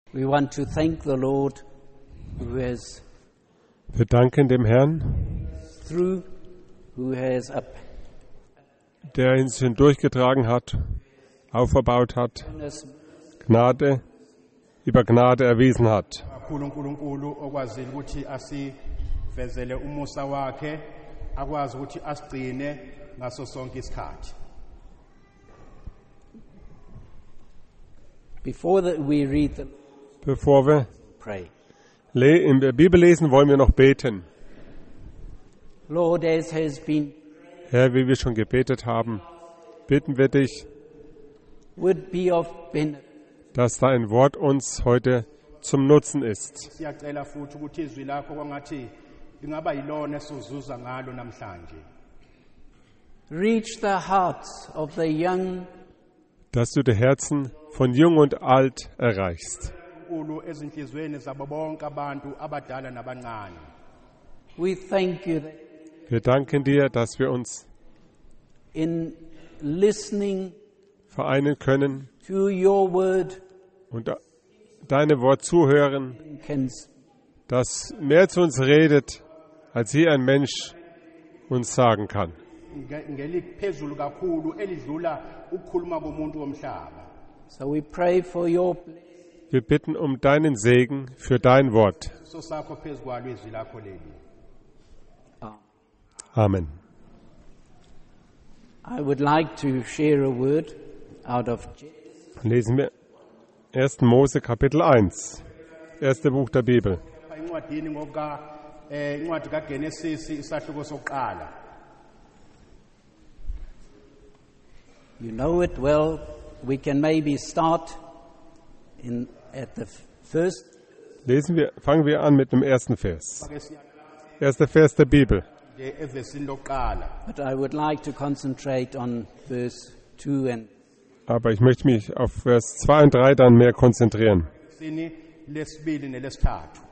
We want to thank the Lord who has Wir danken dem Herrn, through, who has der uns hindurchgetragen hat, auferbaut hat, us Gnade über Gnade erwiesen hat. kakhulu uNkulunkulu okwazile ukuthi asivezele umusa wakhe akwazi ukuthi asigcine ngaso sonke isikhathi. we read the Bevor wir pray. in der Bibel lesen, wollen wir noch beten. Lord, as has been Herr, wie wir schon gebetet haben, bitten wir dich, would be of benefit dass dein Wort uns heute zum Nutzen ist. Siyacela futhi ukuthi izwi lakho kwangathi lingaba yilona esizuza ngalo namhlanje. reach the hearts of the young Dass du die Herzen von Jung und Alt erreichst. Unkulunkulu ezinhlizweni zabo bonke abantu abadala nabancane. We thank you that Wir danken dir, dass wir uns in listening vereinen können to your word und deinem Wort zuhören, can das mehr zu uns redet, als je ein Mensch uns sagen kann. Ngeliphezulu kakhulu elidlula ukukhuluma komuntu womhlaba. so we pray for your Wir bitten um deinen Segen für dein Wort. So sakho phezukwalo izwi lakho leli. Amen. I would like to share a word out of Lesen wir 1. Mose Kapitel 1, erste Buch der Bibel. Incwadini incwadi kaGenesis isahluko sokuqala. You know it well. We can maybe start at the first. Fangen wir an mit dem ersten Vers. Erster Vers der Bibel. Evesini lokuqala. But I would like to concentrate on verse 2 and Aber ich möchte mich auf Vers 2 und 3 dann mehr konzentrieren. Sini lesibili nelesithathu.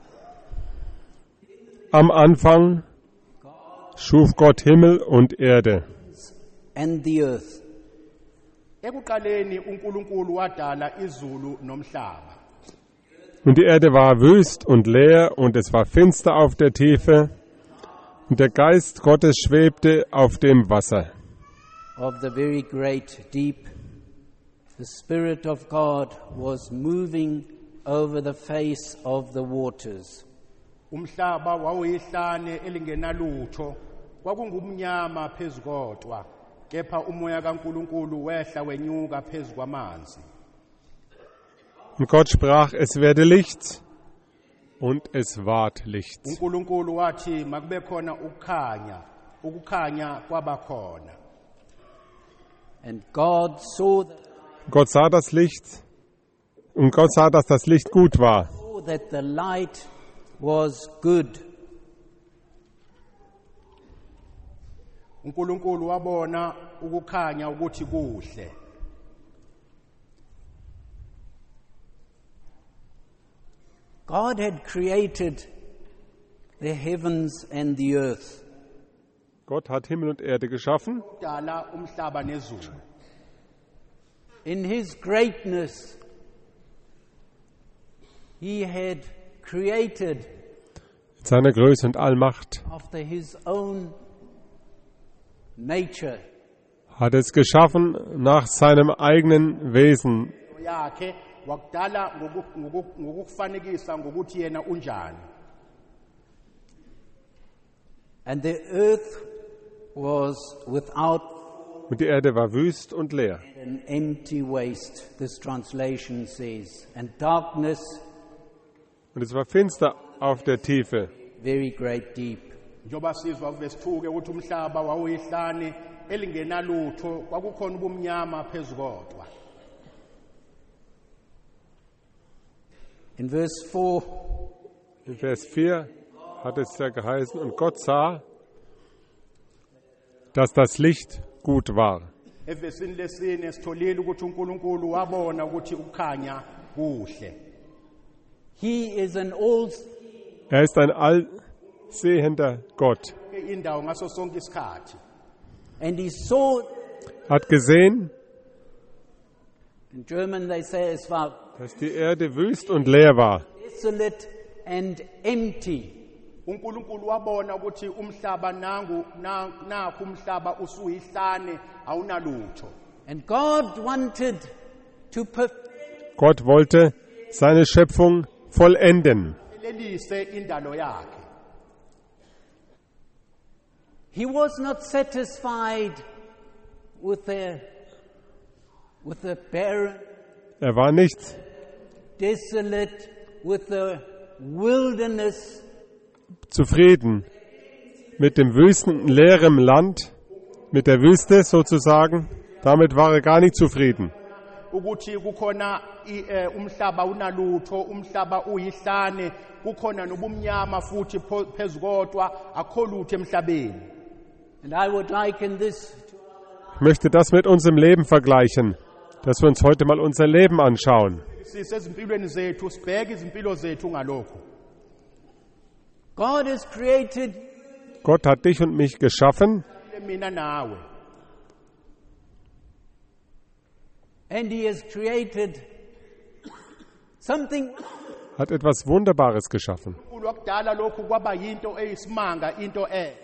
Am Anfang schuf Gott Himmel und Erde. the earth. Ekuqaleni uNkulunkulu wadala izulu nomhlaba. Und die Erde war wüst und leer, und es war finster auf der Tiefe, und der Geist Gottes schwebte auf dem Wasser. Of the very great deep, the Spirit of God was moving over the face of the waters. Umhlaba wawuyihlane elingenalutho, kwakungumnyama phezukodwa, kepha umoya kaNkulunkulu wehla wenyuka phezu kwamanzi. Und Gott sprach, es werde Licht, und es ward Licht. uNkulunkulu wathi makube khona ukukhanya kwabakhona. And God saw Gott sah das Licht, und Gott sah, dass das Licht gut war. that the light was good. uNkulunkulu wabona ukukhanya ukuthi kuhle. God had created the heavens and the earth. Gott hat Himmel und Erde geschaffen. Dala umhlaba nezulu. In his greatness, he had created Mit seiner Größe und Allmacht after his own nature. hat es geschaffen nach seinem eigenen Wesen. Yakhe wakudala ngokufanekisa ngokuthi yena unjani. And the earth was without Und die Erde war wüst und leer. an empty waste, this translation says, and darkness, Und es war finster auf der Tiefe. very great deep. Njoba sizwa kuvesithuke ukuthi umhlaba wawuyihlane elingenalutho, kwakukhona ubumnyama phezukodwa. In verse 4, In Vers 4 hat es ja geheißen, und Gott sah, dass das Licht gut war. Evesini lesine sitholile ukuthi uNkulunkulu wabona ukuthi ukukhanya kuhle. he is an all Er ist ein allsehender Gott. Indawo ngaso sonke isikhathi. and he saw, Hat gesehen, in German they say es war dass die Erde wüst und leer war. desolate and empty. uNkulunkulu wabona ukuthi umhlaba nakho umhlaba usuyihlane awunalutho. And God wanted to perfect. Gott wollte seine Schöpfung vollenden. Lelise indalo yakhe. He was not satisfied with the barren, Er war nicht desolate, with the wilderness. zufrieden mit dem wüsten, leeren Land, mit der Wüste sozusagen. Damit war er gar nicht zufrieden. Ukuthi kukhona umhlaba unalutho, umhlaba uyihlane, kukhona nobumnyama futhi phezukodwa akho lutho emhlabeni. And I would liken this. Ich möchte das mit unserem Leben vergleichen, dass wir uns heute mal unser Leben anschauen. Sisezimpilweni zethu sibheke izimpilo zethu ngalokho. God has created, Gott hat dich und mich geschaffen Mina nawe. and He has created something. hat etwas Wunderbares geschaffen. uNkulunkulu wakudala lokhu kwaba yinto eyisimanga, into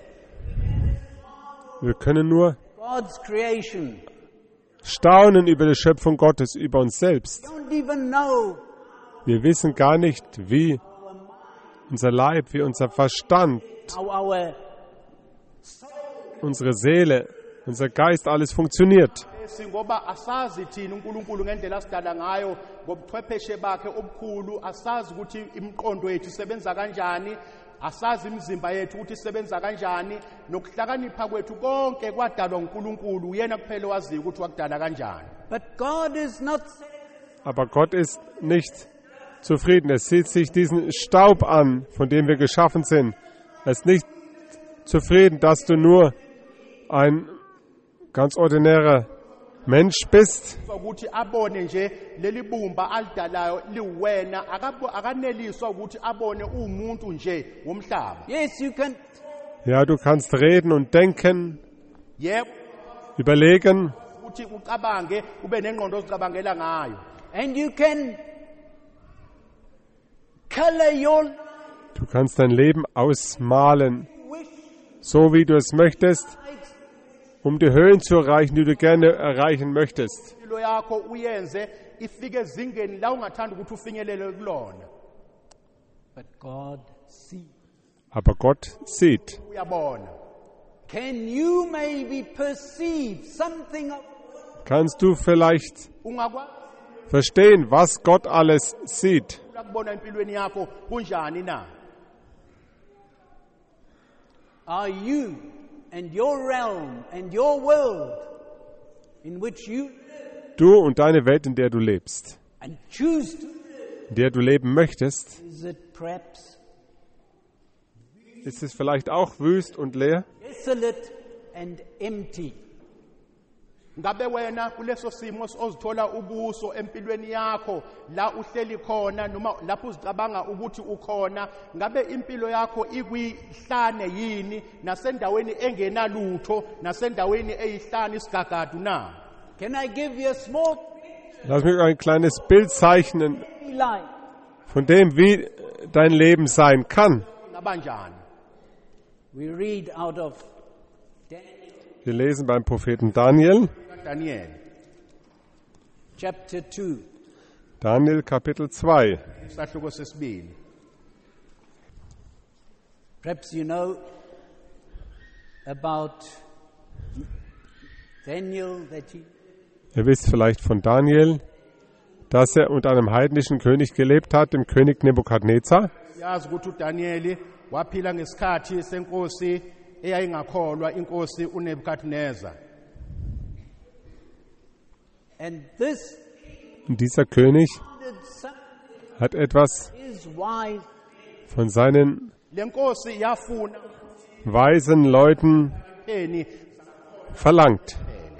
Wir können nur God's creation. staunen über die Schöpfung Gottes, über uns selbst. Don't even know Wir wissen gar nicht, wie unser Leib, wie unser Verstand, how our unsere Seele, unser Geist, alles funktioniert. ngoba asazi thina uNkulunkulu ngendlela asidala ngayo ngobuchwepheshe bakhe obukhulu, asazi ukuthi imiqondo yethu isebenza kanjani, asazi imizimba yethu ukuthi isebenza kanjani, nokuhlakanipha kwethu konke kwadalwa uNkulunkulu, uyena kuphela waziyo ukuthi wakudala kanjani. But God is not. Aber Gott ist nicht zufrieden. Er sieht sich diesen Staub an, von dem wir geschaffen sind. Er ist nicht zufrieden, dass du nur ein ganz ordinärer Mensch bist, ukuthi abone nje leli bumba alidalayo liwena, akaneliswa ukuthi abone umuntu nje womhlaba. Yes, you can. ja, du kannst reden und denken, Yebo, überlegen, ukuthi ucabange ube nengqondo ozicabangela ngayo. And you can color your du kannst dein Leben ausmalen, wish so wie du es möchtest, um die Höhen zu erreichen, die du gerne erreichen möchtest. Impilo yakho uyenze ifike ezingeni la ungathanda ukuthi ufinyelele kulona. But God sees. Aber Gott sieht. Uyabona. Can you maybe perceive something of Kannst du vielleicht Ungakwazi verstehen, was Gott alles sieht? ukubona empilweni yakho kunjani na? are you and your realm and your world in which you Du und deine Welt, in der du lebst, and choose to in der du leben möchtest, is it perhaps ist es vielleicht auch wüst und leer? desolate and empty? Ngabe wena kuleso simo ozithola ubuso empilweni yakho la uhleli khona noma lapho uzicabanga ukuthi ukhona, ngabe impilo yakho ikwihlane yini nasendaweni engenalutho nasendaweni eyihlane isigagadu na? Can I give you a small Lass mich ein kleines Bild zeichnen life? von dem, wie dein Leben sein kann. Ngabanjani? We read out of Daniel Wir lesen beim Propheten Daniel, Daniel chapter 2. Daniel Kapitel 2. isahluko sesibili. Perhaps you know about Daniel that he Ihr wisst vielleicht von Daniel, dass er unter einem heidnischen König gelebt hat, dem König Nebukadnezar. Yazi ukuthi uDaniel waphila ngesikhathi senkosi eyayingakholwa, inkosi uNebukadnezar. and this Und dieser König did some hat etwas is wise von seinen Lenkosi yafuna weisen Leuten eni verlangt.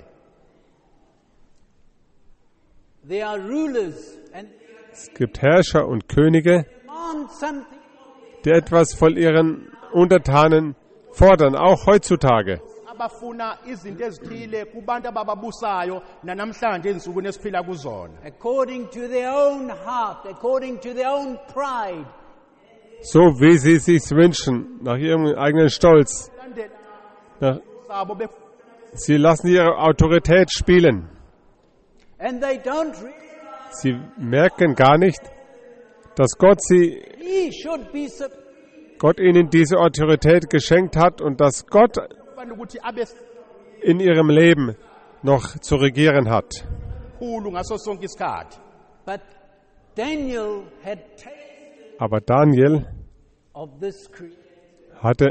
they are rulers and Es gibt Herrscher und Könige, demand something die etwas von ihren Untertanen fordern, auch heutzutage. abafuna izinto ezithile kubantu abababusayo nanamhlanje ensukwini esiphila kuzona according to their own heart, according to their own pride. So wie sie sich wünschen, nach ihrem eigenen Stolz. sabo Sie lassen ihre Autorität spielen. And they don't realize Sie merken gar nicht, dass Gott he should be Gott ihnen diese Autorität geschenkt hat und dass Gott ukuthi abe in ihrem Leben noch zu regieren hat. sikhulu ngaso sonke isikhathi. But Daniel had tasted Aber Daniel of this creation. hatte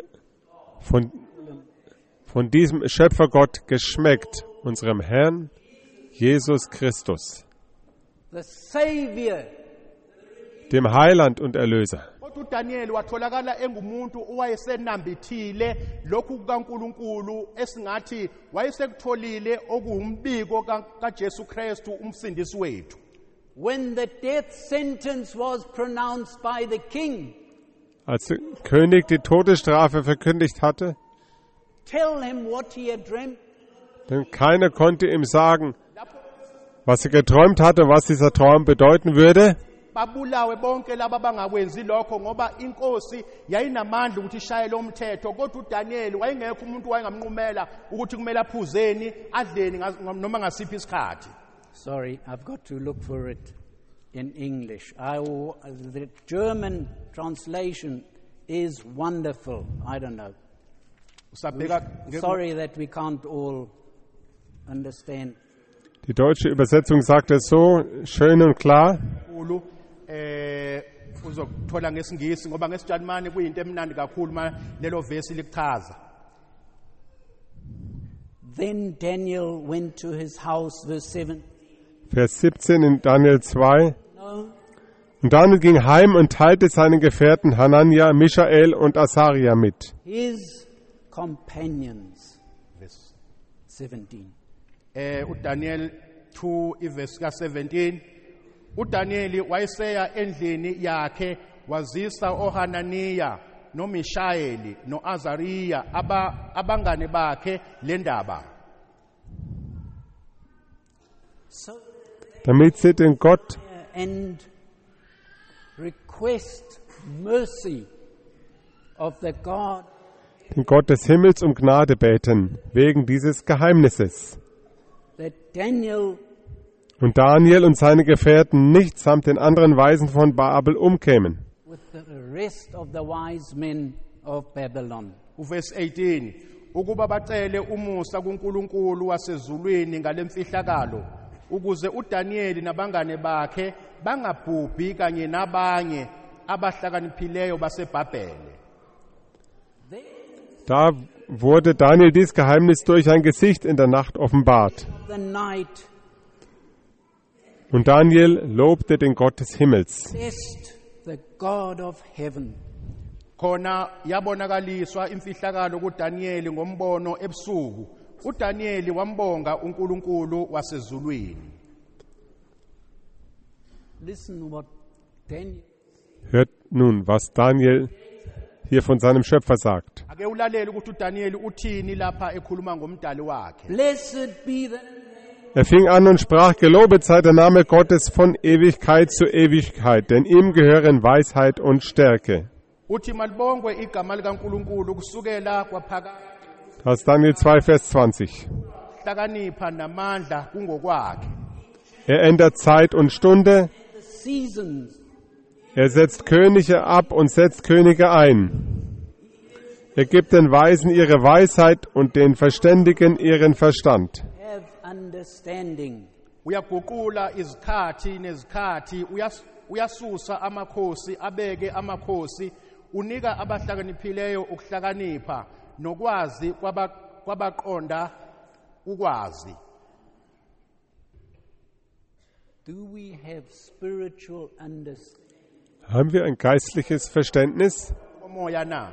von diesem Schöpfergott geschmeckt, unserem Herrn Jesus Christus, The Savior, dem Heiland und Erlöser. Kodwa uDaniel watholakala engumuntu owayesenambithile lokhu kukaNkulunkulu esingathi wayesekutholile okuumbiko kaJesu Kristu umsindisi wethu. when the death sentence was pronounced by the king, Als der König die Todesstrafe verkündigt hatte, tell him what he had dreamt. denn keiner konnte ihm sagen, was er geträumt hatte, was dieser Traum bedeuten würde. Babulawe bonke laba bangakwenzi lokho ngoba inkosi yayinamandla ukuthi ishaye lo mthetho kodwa uDaniel wayengekho umuntu wayengamnqumela ukuthi kumele aphuzeni adleni noma ngasiphi isikhathi. Sorry, I've got to look for it in English. The German translation is wonderful. I don't know. Usabheka Sorry that we can't all understand. Die deutsche Übersetzung sagt es so schön und klar. kakhulu uzokuthola ngesingisi ngoba ngesiJalimane kuyinto emnandi kakhulu lelo verse likuchaza. Then Daniel went to his house, verse 7. Vers 17 in Daniel 2. No, Und Daniel ging heim und teilte seinen Gefährten Hanania, Michael und Asaria mit. his companions, Verse 17. uDaniel 2 iverse ka17 uDaniel wayeseya endlini yakhe wazisa oHananiya noMishayeli noAzariya abangane bakhe lendaba. So, Damit sie den Gott, and request mercy of the God den Gott des Himmels um Gnade beten, wegen dieses Geheimnisses. that Daniel Und Daniel und seine Gefährten nicht samt den anderen Weisen von Babel umkämen. with the rest of the wise men of Babylon. Verse 18 ukuba bacele umusa kuNkulunkulu wasezulwini ngalemfihlakalo ukuze uDaniel nabangane bakhe bangabhubhi kanye nabanye abahlakaniphileyo baseBhabhele. Da wurde Daniel dies Geheimnis durch ein Gesicht in der Nacht offenbart. The night Und Daniel lobte den Gott des Himmels. blessed the God of heaven. Khona yabonakaliswa imfihlakalo kuDaniel ngombono ebusuku. uDaniel wambonga uNkulunkulu wasezulwini. Listen what Daniel Hört nun, was Daniel hier von seinem Schöpfer sagt. Ake ulalele ukuthi uDaniel uthini lapha ekhuluma ngomdali wakhe. Blessed be the Er fing an und sprach, gelobet sei der Name Gottes von Ewigkeit zu Ewigkeit, denn ihm gehören Weisheit und Stärke. Uthi malibongwe igama likaNkulunkulu kusukela kwaphakade. Das ist Daniel 2, Vers 20. Hlakanipha namandla kungokwakhe. Er ändert Zeit und Stunde, seasons. er setzt Könige ab und setzt Könige ein. Er gibt den Weisen ihre Weisheit und den Verständigen ihren Verstand. Have understanding. Uyaguqula izikhathi nezikhathi uyasusa amakhosi abeke amakhosi unika abahlakaniphileyo ukuhlakanipha nokwazi kwabaqonda ukwazi. Do we have spiritual understanding? Haben wir ein geistliches Verständnis? Omoya na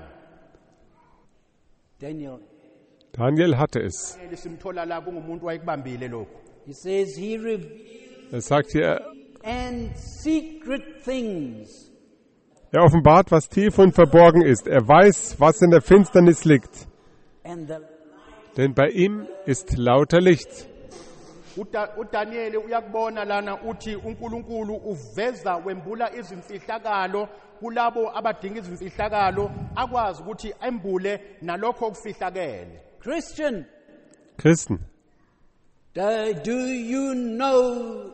Daniel, Daniel hatte es. simthola la kungumuntu wayekubambile lokho. he says he reveals Er sagt hier, and secret things. er offenbart, was tief und verborgen ist. Er weiß, was in der Finsternis liegt. And the Denn bei ihm ist lauter Licht. uDaniel uyakubona lana uthi uNkulunkulu uveza wembula izimfihlakalo kulabo abadinga izimfihlakalo akwazi ukuthi embule nalokho okufihlakele. Christen, do you know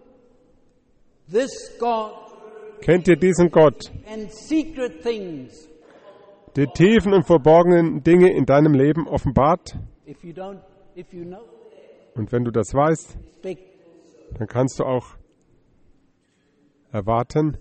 this God kennt ihr diesen Gott? and secret things? Die tiefen und verborgenen Dinge in deinem Leben offenbart? If you know, Und wenn du das weißt, expect dann kannst du auch erwarten,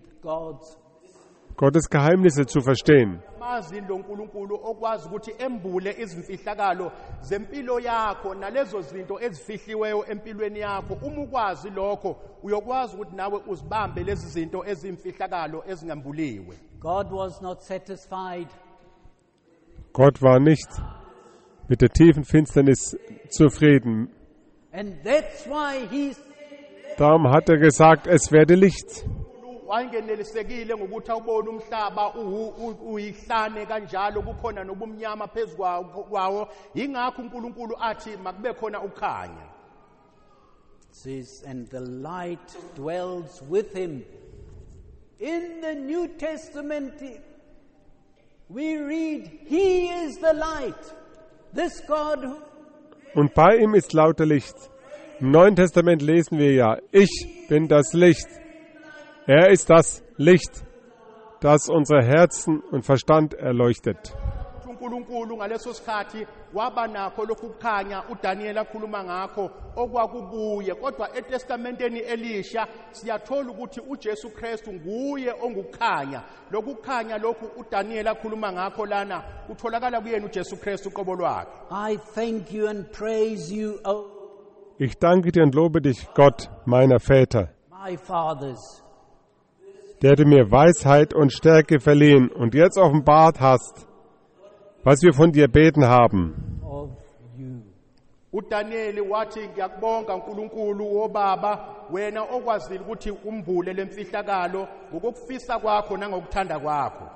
Gottes Geheimnisse zu verstehen. Amazini loNkulunkulu okwazi ukuthi embule izimfihlakalo zempilo yakho nalezo zinto ezifihliweyo empilweni yakho. Uma ukwazi lokho uyokwazi ukuthi nawe uzibambe lezi zinto ezimfihlakalo ezingambuliwe. God was not satisfied. Gott war nicht mit der tiefen Finsternis zufrieden. And that's why Darum hat er gesagt, es werde Licht. Wangenelisekile ngokuthi awubone umhlaba uyihlane kanjalo kukhona nobumnyama phezukwawo. Ingakho uNkulunkulu athi makube khona ukukhanya. says, and the light dwells with him. In the New Testament, we read, He is the light. This God who Und bei ihm ist lauter Licht. Im Neuen Testament lesen wir ja, ich bin das Licht. Er ist das Licht, das unsere Herzen und Verstand erleuchtet. uNkulunkulu ngaleso sikhathi waba nakho lokhu kukhanya uDaniel akhuluma ngakho okwakubuye, kodwa eTestamenteni elisha siyathola ukuthi uJesu Kristu nguye ongukukhanya. Lokhu kukhanya lokhu uDaniel akhuluma ngakho lana utholakala kuyena uJesu Kristu uqobo lwakhe. I thank you and praise you, O Ich danke dir und lobe dich, Gott meiner Väter, my fathers, der du mir Weisheit und Stärke verliehen und jetzt offenbart hast, was wir von dir beten haben. of you. uDaniel wathi ngiyakubonga uNkulunkulu wobaba wena okwazile ukuthi umbule lemfihlakalo ngokufisa kwakho nangokuthanda kwakho.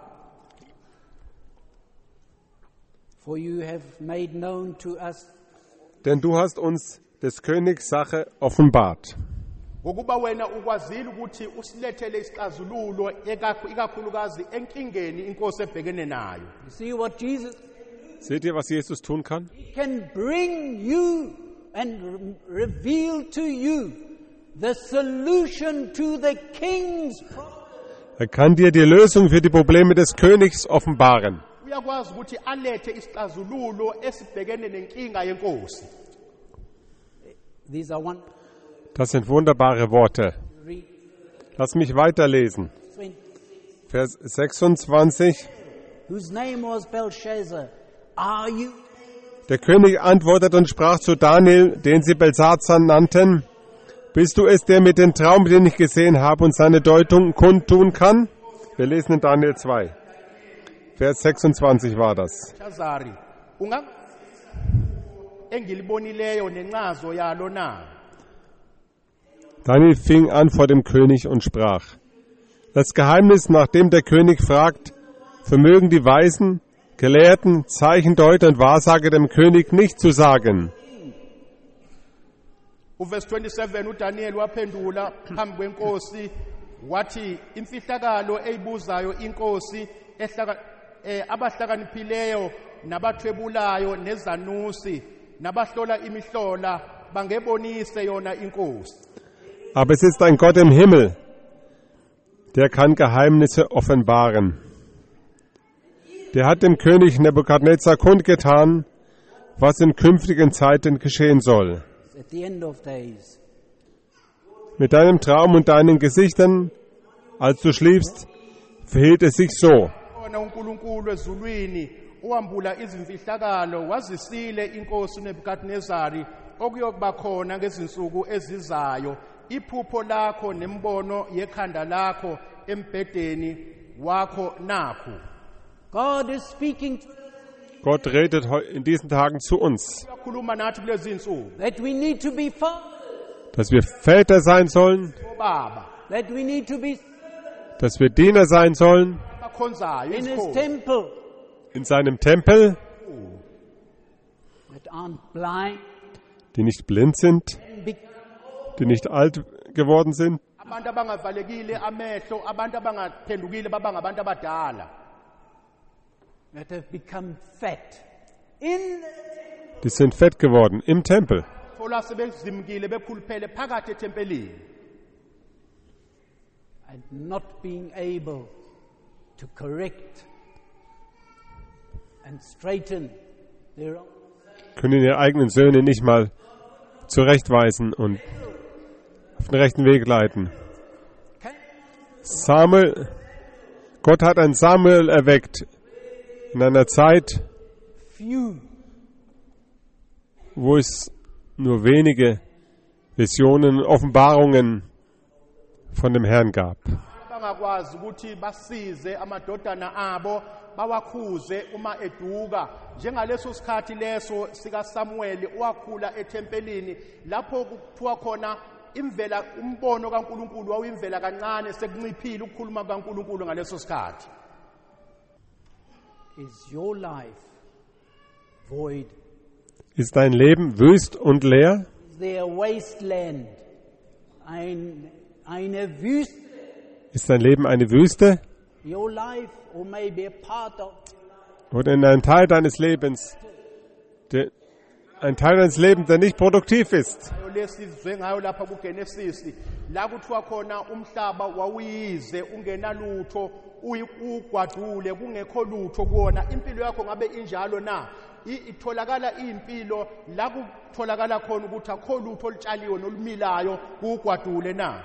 For you have made known to us Denn du hast uns des Königs Sache offenbart. Ngokuba wena ukwazile ukuthi usilethele isixazululo ikakhulukazi enkingeni inkosi ebhekene nayo. You see what Jesus Seht ihr, was Jesus tun kann? can bring you and reveal to you the solution to the king's problem. Er kann dir die Lösung für die Probleme des Königs offenbaren. Uyakwazi ukuthi alethe isixazululo esibhekene nenkinga yenkosi. These are one. Das sind wunderbare Worte. Read Lass mich weiterlesen. 20, Vers 26. whose name was Belshazzar. Are you? Der König antwortete und sprach zu Daniel, den sie Belsazar nannten: Bist du es, der mit dem Traum, den ich gesehen habe, und seine Deutung kundtun kann? Wir lesen in Daniel 2. Vers 26 war das. Chazari engilibonileyo nencazo yalo na. Daniel fing an vor dem König und sprach: Das Geheimnis, nach dem der König fragt, vermögen die Weisen, Gelehrten, Zeichendeuter und Wahrsager dem König nicht zu sagen. Verse 27 uDaniel waphendula phambi kwenkosi wathi imfihlakalo eyibuzayo inkosi abahlakaniphileyo nabathwebulayo nezanusi nabahlola imihlola bangebonise yona inkosi. Aber es ist ein Gott im Himmel, der kann Geheimnisse offenbaren. Der hat dem König Nebukadnezar kundgetan, was in künftigen Zeiten geschehen soll. At the end of days. Mit deinem Traum und deinen Gesichtern, als du schliefst, verhielt es sich so. Ona uNkulunkulu ezulwini owambula izimfihlakalo wazisile inkosi uNebukadnezari okuyokuba khona ngezinsuku ezizayo. Iphupho lakho nembono yekhanda lakho embhedeni wakho nakho. God is speaking Gott redet in diesen Tagen zu uns, Uyakhuluma nathi kulezi insuku. that we need to be fathers, dass wir Väter sein sollen, Baba that we need to be dass wir Diener sein sollen abakhonzayo in his izikhozi. temple. in seinem Tempel. that aren't blind, die nicht blind sind, be- die nicht alt geworden sind, abantu abangavalekile amehlo, abantu abangaphendukile baba ngabantu abadala, that have become fat in die sind fett geworden im Tempel. thola sebezimkile bekhuluphele phakathi etempelini, and not being able to correct and straighten their own. Können ihre eigenen Söhne nicht mal zurechtweisen und auf den rechten Weg leiten. Samuel, Gott hat einen Samuel erweckt in einer Zeit, Few wo es nur wenige Visionen und Offenbarungen von dem Herrn gab. bangakwazi ukuthi basize amadodana abo bawakhuze uma eduka njengaleso sikhathi leso sika Samuel owakhula etempelini lapho kuthiwa khona imvela umbono kaNkuluNkulu wawuyimvela kancane sekunciphile ukukhuluma kaNkuluNkulu ngaleso sikhathi. is your life void? Ist dein Leben wüst und leer? Is there a wasteland? Eine Wüste? Ist dein Leben eine Wüste? Your life, or maybe a part of Oder in einem Teil deines Lebens, ein Teil deines Lebens, der nicht produktiv ist? Lesizwe ngayo lapha kuGenesis la kuthiwa khona umhlaba wawuyize ungenalutho ugwadule kungekho lutho kuona impilo yakho ngabe injalo na itholakala impilo la kutholakala khona ukuthi akho lutho olutshaliwe nolumilayo kugwadule na.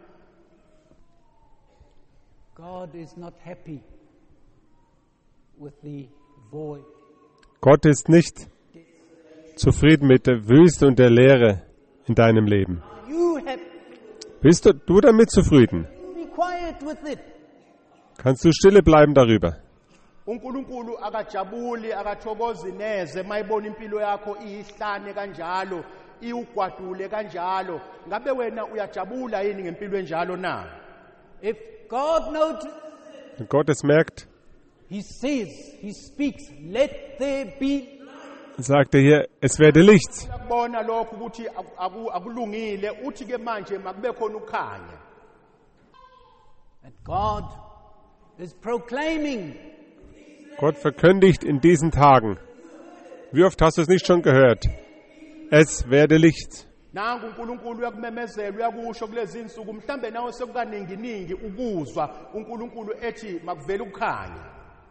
God is not happy with the void. Gott ist nicht zufrieden mit der Wüste und der Leere in deinem Leben. You have Bist du damit zufrieden? be quiet with it. Kannst du stille bleiben darüber? uNkulunkulu akajabuli akathokozi neze mayibona impilo yakho iyihlane kanjalo iugwadule kanjalo ngabe wena uyajabula yini ngempilo enjalo na. If God notices, Wenn Gott es merkt, He says, He speaks, let there be. sagt er hier, es werde Licht. Uyakubona lokho ukuthi akulungile uthi ke manje makube khona ukukhanya. And God is proclaiming, Gott verkündigt in diesen Tagen. Wie oft hast du es nicht schon gehört? Es werde Licht. Nangu uNkulunkulu uyakumemezela uyakusho kulezi insuku mhlambe nawe sekukaninginingi ukuzwa uNkulunkulu ethi makuvele ukukhanya.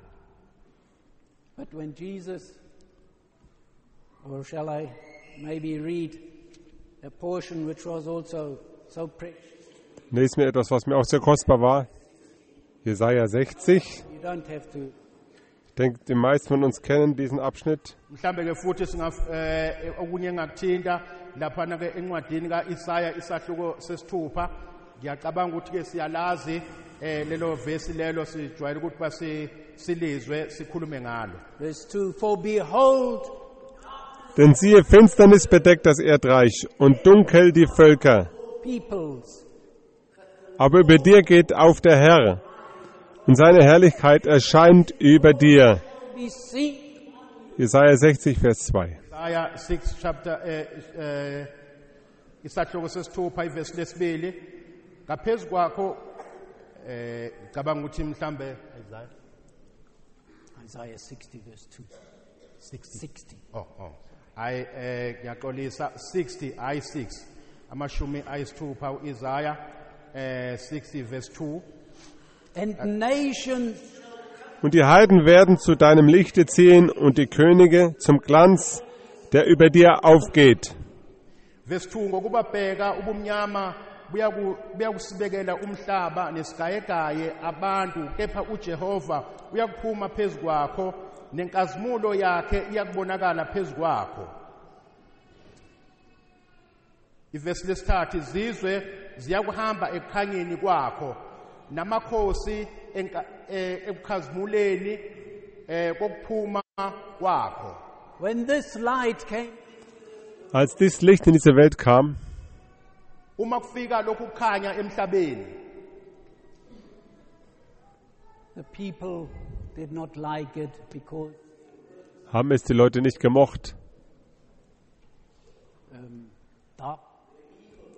but when Jesus, or shall I maybe read a portion which was also so precious? Lesen wir etwas, was mir auch sehr kostbar war. Jesaja 60. You don't have to. Ich denke, die meisten von uns kennen diesen Abschnitt. Mhlambe ke futhi okunye engakuthinta lapha ke encwadini kaIsaya isahluko sesithupha ngiyacabanga ukuthi ke siyalazi lelo verse lelo sijwayele ukuthi silizwe sikhulume ngalo. Verse 2, for behold, Denn siehe, Finsternis bedeckt das Erdreich und dunkel die Völker. peoples, Aber über dir geht auf der Herr und seine Herrlichkeit erscheint über dir. be seen. Jesaja 60, Vers 2. Isaiah 6 chapter isahluko sesithupha iverse lesibili ngaphezulu kwakho ngicabanga ukuthi mhlambe Isaiah 60, verse 2. 60. oh ngiyaxolisa 60 I6 amashumi ayisithupha uIsaiah 60 verse 2. And nations Und die Heiden werden zu deinem Lichte ziehen und die Könige zum Glanz, der über dir aufgeht. Verse 2 ngokuba bheka ubumnyama buyakusibekela umhlaba nesigayegaye abantu kepha uJehova uyakuphuma phezulu kwakho nenkazimulo yakhe iyakubonakala phezulu kwakho. Iverse lesithathu izizwe ziyakuhamba ekukhanyeni kwakho namakhosi ekukhazimuleni kokuphuma kwakho. when this light came, Als dieses Licht in diese Welt kam, Uma kufika lokhu kukhanya emhlabeni the people did not like it because haben es die Leute nicht gemocht,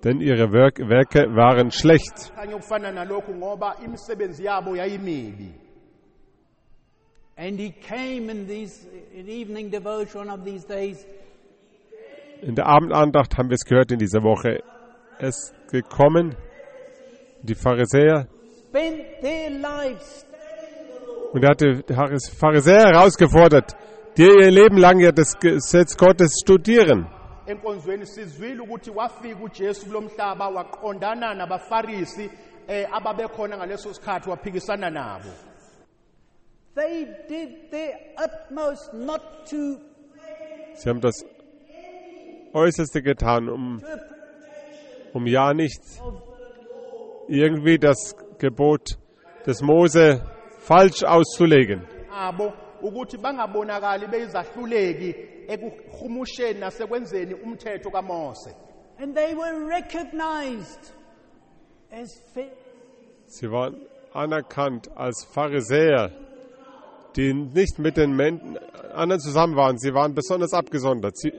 denn ihre Werke waren schlecht. khanye ukufana nalokhu ngoba imisebenzi yabo yayimibi. And he came in evening devotion of these days. In der Abendandacht haben wir es gehört in dieser Woche. Es ist gekommen, die Pharisäer, Spent their lives und er hat die Pharisäer herausgefordert, die ihr Leben lang ja das Gesetz Gottes studieren. Enkonzweni sizwile ukuthi wafika uJesu kulomhlaba waqondana nabafarisi ababekhona ngaleso sikhathi waphikisana nabo. they did their utmost not to Sie haben das Äußerste getan, um ja nicht irgendwie das Gebot des Mose falsch auszulegen. Abo ukuthi bangabonakali beyizahluleki ekuhumusheni nasekwenzeni umthetho kaMose. and they were recognized as Sie waren anerkannt als Pharisäer, die nicht mit den anderen zusammen waren. Sie waren besonders abgesondert. Sie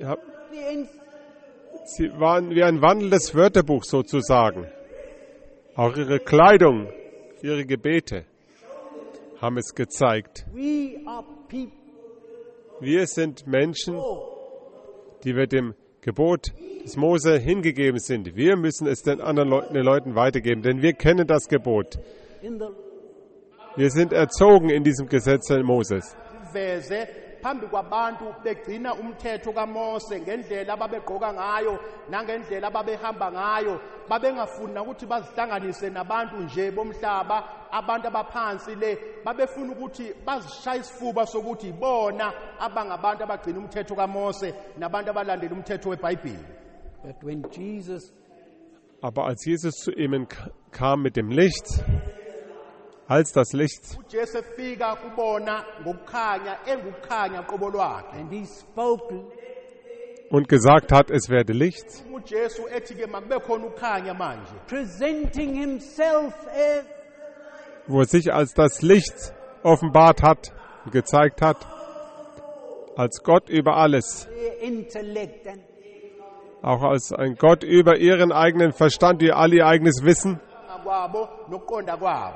waren wie ein wandelndes Wörterbuch sozusagen. Auch ihre Kleidung, ihre Gebete haben es gezeigt. we are people Wir sind Menschen, die wir dem Gebot des Mose hingegeben sind. Wir müssen es den anderen Leuten weitergeben, denn wir kennen das Gebot. in the Wir sind erzogen in diesem Gesetz Moses. Veze phambi kwabantu begcina umthetho kaMose ngendlela ababegqoka ngayo nangendlela ababehamba ngayo, babengafuni ukuthi bazihlanganise nabantu nje bomhlaba, abantu abaphansi le, babefuna ukuthi bazishaya isifuba sokuthi bona abangabantu abagcina umthetho kaMose nabantu abalandela umthetho weBhayibheli. but when Jesus Aber als Jesus zu ihnen kam mit dem Licht, als das Licht, uJesu efika kubona ngokukhanya engukukhanya qobo lwakhe, and he spoke und gesagt hat, es werde Licht, uJesu ethi ke makube khona ukukhanya manje, presenting himself as wo er sich als das Licht offenbart hat und gezeigt hat, als Gott über alles, their intellect and auch als ein Gott über ihren eigenen Verstand, ihr all ihr eigenes Wissen. kwabo nokuqonda kwabo.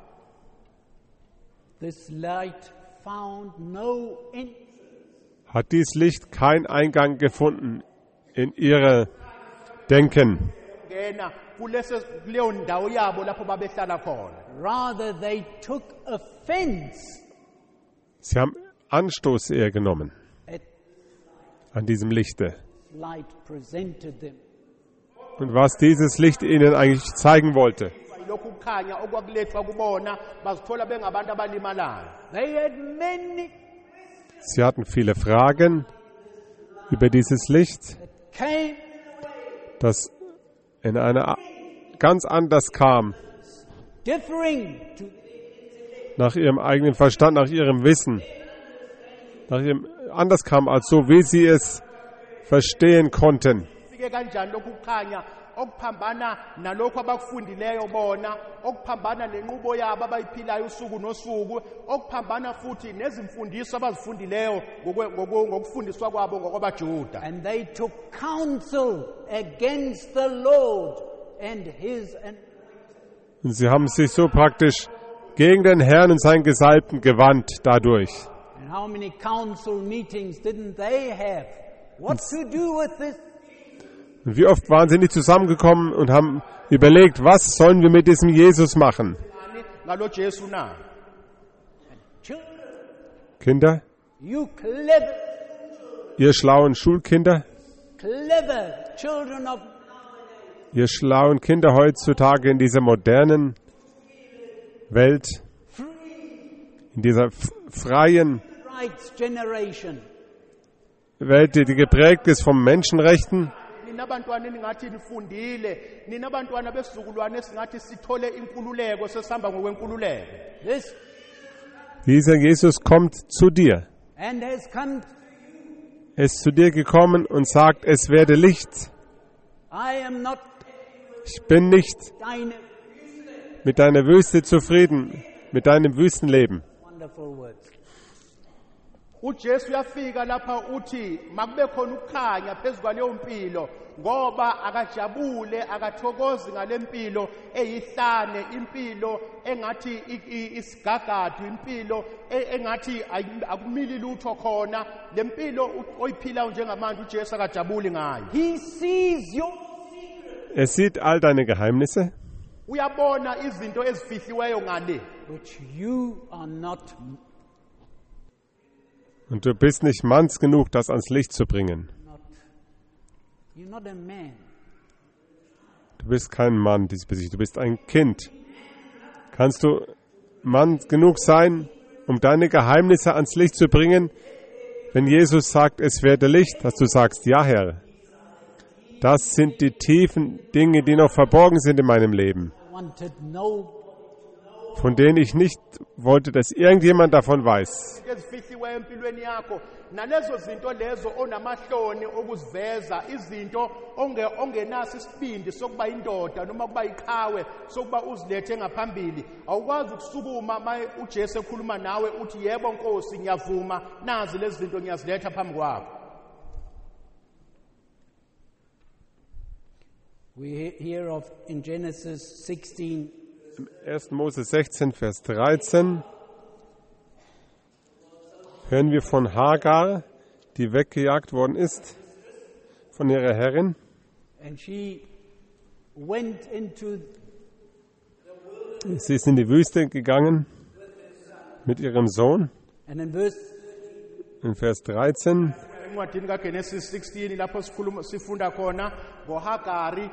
this light found no end. Hat dies Licht keinen Eingang gefunden in ihre Denken. Ngena kuleyo ndawo yabo lapho babehlala khona. Rather, they took offense Sie haben Anstoß eher genommen at an diesem Lichte. light presented them. Und was dieses Licht ihnen eigentlich zeigen wollte. Lokhu kukhanya okwakulethwa kubona bazithola bengabantu abalimalayo. They had many Sie hatten viele Fragen über dieses Licht, came das in einer ganz anders kam, differing to nach ihrem eigenen Verstand, nach ihrem Wissen, anders kam als so, wie sie es verstehen konnten. Fike kanjani lokhu kukhanya okuphambana nalokho abakufundileyo bona, okuphambana nenqubo yabo abayiphilayo usuku nosuku, okuphambana futhi nezimfundiso abazifundileyo ngokufundiswa kwabo ngokwabaJuda. and they took counsel against the Lord and his and Und sie haben sich so praktisch gegen den Herrn und seinen Gesalbten gewandt dadurch. and how many council meetings didn't they have? What to do with this? Und wie oft waren sie nicht zusammengekommen und haben überlegt, was sollen wir mit diesem Jesus machen? Ngalo Jesu na. Children, Kinder, you clever ihr schlauen Schulkinder, children of ihr schlauen Kinder heutzutage in dieser modernen Welt, in dieser freien rights generation. Welt, die geprägt ist von Menschenrechten. Nina abantwana eningathi nifundile, nina abantwana besizukulwane esingathi sithole inkululeko sesihamba ngokwenkululeko. This Dieser Jesus kommt zu dir. and has come. Er ist zu dir gekommen und sagt, es werde Licht. I am not Ich bin nicht thine. mit deiner Wüste zufrieden, mit deinem Wüstenleben. Wonderful words. uJesu uyafika lapha uthi makube khona ukukhanya phezulu kwaleyo mpilo ngoba akajabule akathokozi ngalempilo eyihlane impilo engathi isigagadu impilo engathi akumili lutho khona lempilo oyiphila njengamanje uJesu akajabuli ngayo. He sees your Sieht all deine Geheimnisse, uyabona izinto ezifihliweyo ngale which you are not. und du bist nicht manns genug, das ans Licht zu bringen. You're not a man. Du bist kein Mann, du bist ein Kind. Kannst du Mann genug sein, um deine Geheimnisse ans Licht zu bringen, wenn Jesus sagt, es werde Licht, dass du sagst, ja Herr, das sind die tiefen Dinge, die noch verborgen sind in meinem Leben, Wanted no. von denen ich nicht wollte, dass irgendjemand davon weiß. ezifihliweyo empilweni yakho nalezo zinto lezo onamahloni okuziveza izinto ongenaso isibindi sokuba indoda noma kuba iqhawe sokuba uzilethe ngaphambili awukwazi ukusukuma uJesu ekhuluma nawe uthi yebo Nkosi ngiyavuma nazi lezi zinto ngiyaziletha phambi kwakho. We hear of in Genesis 16, 1. Mose 16, Vers 13 hören wir von Hagar, die weggejagt worden ist von ihrer Herrin. and she went into Sie ist in die Wüste gegangen mit ihrem Sohn. and in verse In Vers 13 Encwadini kaGenesis 16 lapho sifunda khona ngoHagari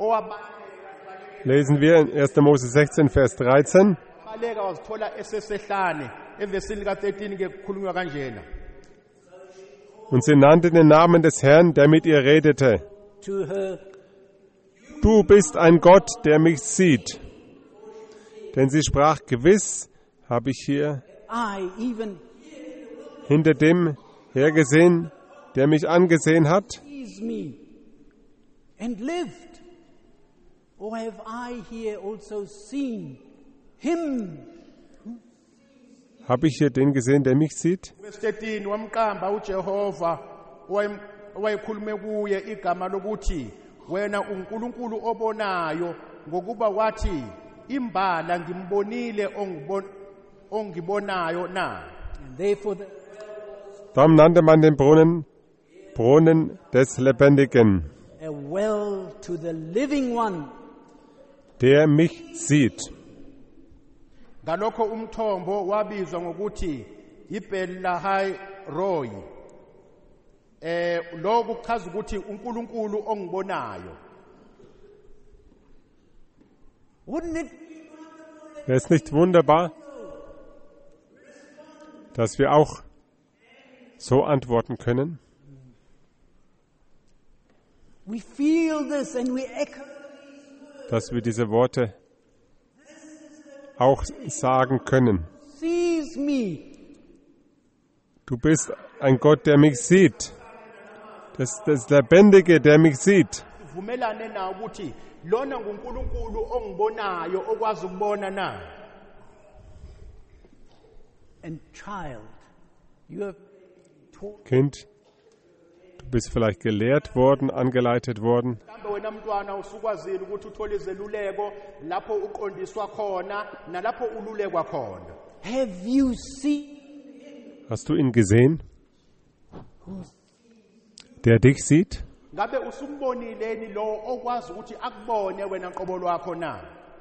lesen wir in 1. Mose 16, Vers 13. owabaleka wazithola esesehlane evesini ka13 ke kukhulunywa kanjena. Und sie nannte den Namen des Herrn, der mit ihr redete. to her, Du bist ein Gott, der mich sieht. Denn sie sprach, gewiss habe ich hier I even hinter dem hergesehen, der mich angesehen hat. sees me and lived. Or have I here also seen him? Habe ich hier den gesehen, der mich sieht? Verse 13 wamqamba uJehova owayekhulume kuye igama lokuthi wena uNkulunkulu obonayo ngokuba wathi imbala ngimbonile ongibonayo na. And therefore Darum nannte man den Brunnen des Lebendigen, a well to the living one. der mich sieht. Ngalokho umthombo wabizwa ngokuthi iBelahai Roy. Lokho kuchaza ukuthi uNkulunkulu ongibonayo. Wouldn't it Wäre es nicht wunderbar, dass wir auch so antworten können? we feel this and we echo? Dass wir diese Worte auch sagen können. Sees me. Du bist ein Gott, der mich sieht. Das Lebendige, der mich sieht. Vumelane na ukuthi lona nguNkulunkulu ongibonayo okwazi ukubona na. And child, you have taught Kind, du bist vielleicht gelehrt worden, angeleitet worden. Mhlambe wena mntwana usukwazile ukuthi uthole izeluleko lapho uqondiswa khona nalapho ululekwa khona. have you seen Hast du ihn gesehen? Der dich sieht? Ngabe usumbonileni lo okwazi ukuthi akubone wena qobo lwakho na.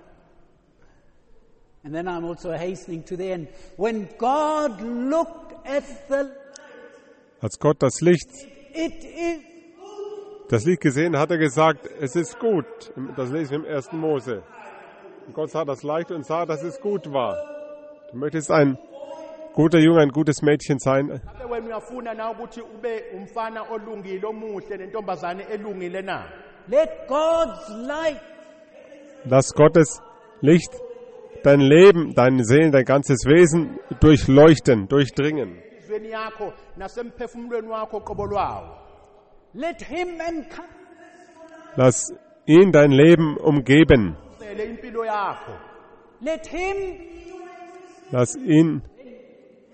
And then I'm also hastening to the end. When God looked at the Als Gott das Licht gesehen hat, hat er gesagt, es ist gut. Das lesen wir im 1. Mose. Und Gott sah das Licht und sah, dass es gut war. Du möchtest ein guter Junge, ein gutes Mädchen sein. Ngabe wena uyafuna na ukuthi ube umfana olungile omuhle nentombazane elungile na. let God's light Lass Gottes Licht dein Leben, deine Seele, dein ganzes Wesen durchleuchten, durchdringen. Izweni yakho nasemphefumulweni wakho qobo lwawo. let him encompass. Lass ihn dein Leben umgeben. Sele impilo yakho. Let him Lass ihn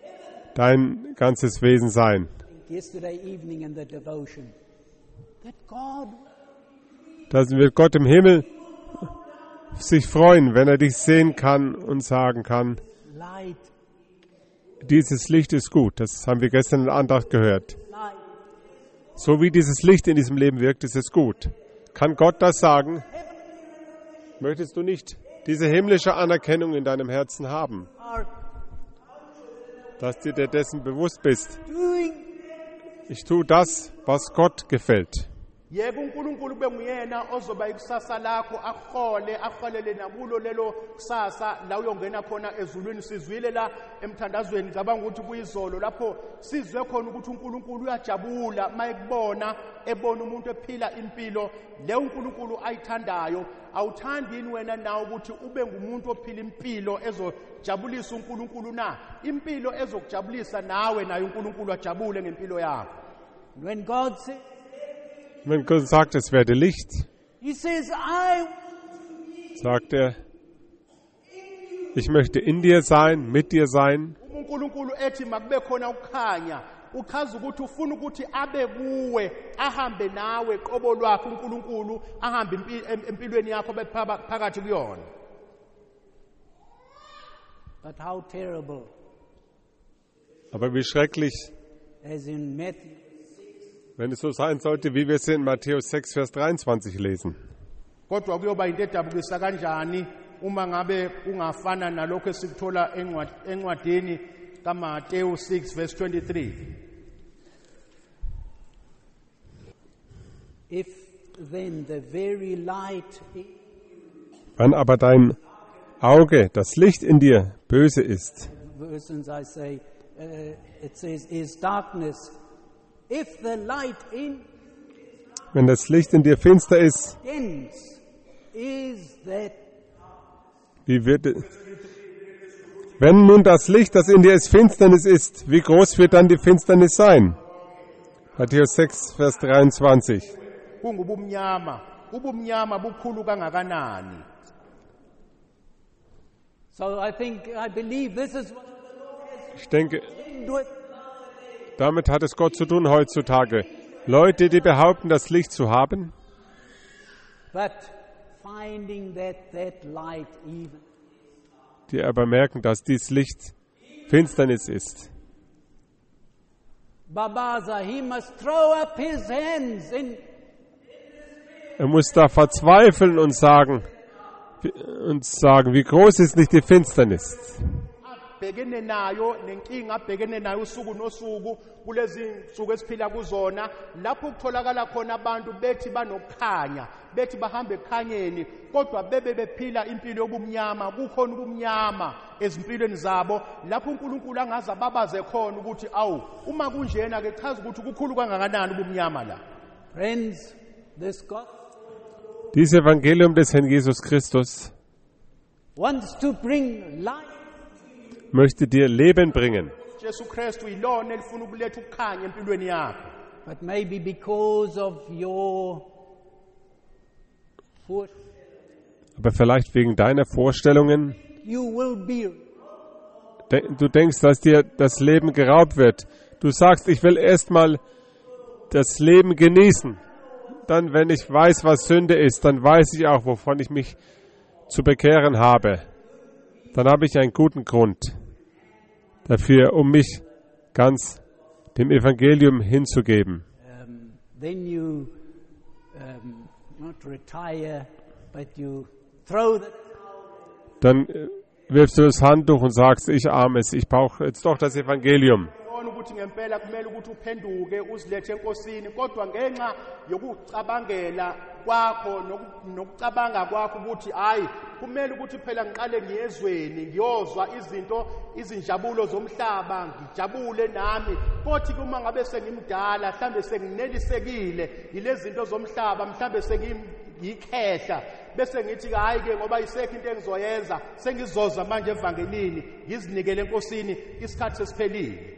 dein ganzes Wesen sein. Yesterday evening in the devotion, that God Da wird Gott im Himmel sich freuen, wenn er dich sehen kann und sagen kann, light, dieses Licht ist gut. Das haben wir gestern in der Andacht gehört. light, So wie dieses Licht in diesem Leben wirkt, ist es gut. Kann Gott das sagen? Möchtest du nicht diese himmlische Anerkennung in deinem Herzen haben, are dass du dir dessen bewusst bist? doing Ich tue das, was Gott gefällt. yeke uNkulunkulu kube nguyena ozoba ikusasa lakho aholele nakulo lelo kusasa la uyongena khona ezulwini. Sizwile la emthandazweni ngicabanga ukuthi kuyizolo lapho sizwe khona ukuthi uNkulunkulu uyajabula mayekubona ebona umuntu ephila impilo le uNkulunkulu ayithandayo. Awuthandi yini wena nawe ukuthi ube ngumuntu ophila impilo ezojabulisa uNkulunkulu na? Impilo ezokujabulisa nawe naye uNkulunkulu ajabule ngempilo yakho. when God says, Wenn Gott sagt, es werde Licht, He says, I sagt er, ich möchte in dir sein, mit dir sein. uNkulunkulu ethi makube khona ukukhanya uchaza ukuthi ufuna ukuthi abe kuwe ahambe nawe qobo lwakho uNkulunkulu ahambe empilweni yakho phakathi kuyona. but how terrible, Aber wie schrecklich, as in Matthew, wenn es so sein sollte, wie wir es in Matthäus 6, Vers 23 lesen. Kodwa kuyoba into edabukisa kanjani uma ngabe kungafana nalokho esikuthola encwadini kaMateyu 6 verse 23. if then the very light Wenn aber dein Auge, das Licht in dir, böse ist, versions I say, it says, is darkness. If the light in wenn das Licht in dir finster ist, dense, is that wie wird es? Wenn nun das Licht, das in dir ist, Finsternis ist, wie groß wird dann die Finsternis sein? Matthäus 6, Vers 23. Kungubumnyama bukhulu kangakanani. so I believe this is what Ich denke, with damit hat es Gott zu tun heutzutage. Leute, die behaupten, das Licht zu haben, but finding that light even die aber merken, dass dies Licht Finsternis ist. Babaza, he must throw up his hands in Er muss da verzweifeln und sagen, wie groß ist nicht die Finsternis? Abhekene nayo nenkinga abhekene nayo usuku nosuku kulezi nsuku esiphila kuzona lapho kutholakala khona abantu bethi banokukhanya bethi bahambe ekhanyeni kodwa bebe bephila impilo yobumnyama. Kukhona ubumnyama ezimpilweni zabo lapho uNkulunkulu angaza babaze khona ukuthi awu uma kunjena ke chaza ukuthi kukhulu kangakanani ubumnyama la. friends. This God Dieses Evangelium des Herrn Jesus Christus wants to bring light. möchte dir Leben bringen. Jesu Kristu ilona elifuna ukuletha ukukhanya empilweni yakho. But maybe because of your Aber vielleicht wegen deiner Vorstellungen, you will be du denkst, dass dir das Leben geraubt wird. Du sagst, ich will erstmal das Leben genießen. Dann, wenn ich weiß, was Sünde ist, dann weiß ich auch, wovon ich mich zu bekehren habe. Dann habe ich einen guten Grund dafür, um mich ganz dem Evangelium hinzugeben. then you not retire, but you throw the Dann wirfst du das Handtuch und sagst, ich Armes, ich brauche jetzt doch das Evangelium. Ukuthi ngempela kumele ukuthi uphenduke uzilethe enkosini kodwa ngenxa yokucabangela kwakho nokucabanga kwakho ukuthi hayi kumele ukuthi phela ngiqale ngiyezweni ngiyozwa izinto izinjabulo zomhlaba ngijabule nami kodwa kuma ngabe sengimdala mhlambe senginelisekile yilezi zinto zomhlaba mhlambe sengiyikhehla bese ngithi hayi ke ngoba isekho into engizoyenza sengizoza manje evangelini ngizinikele enkosini isikhathi sesiphelile.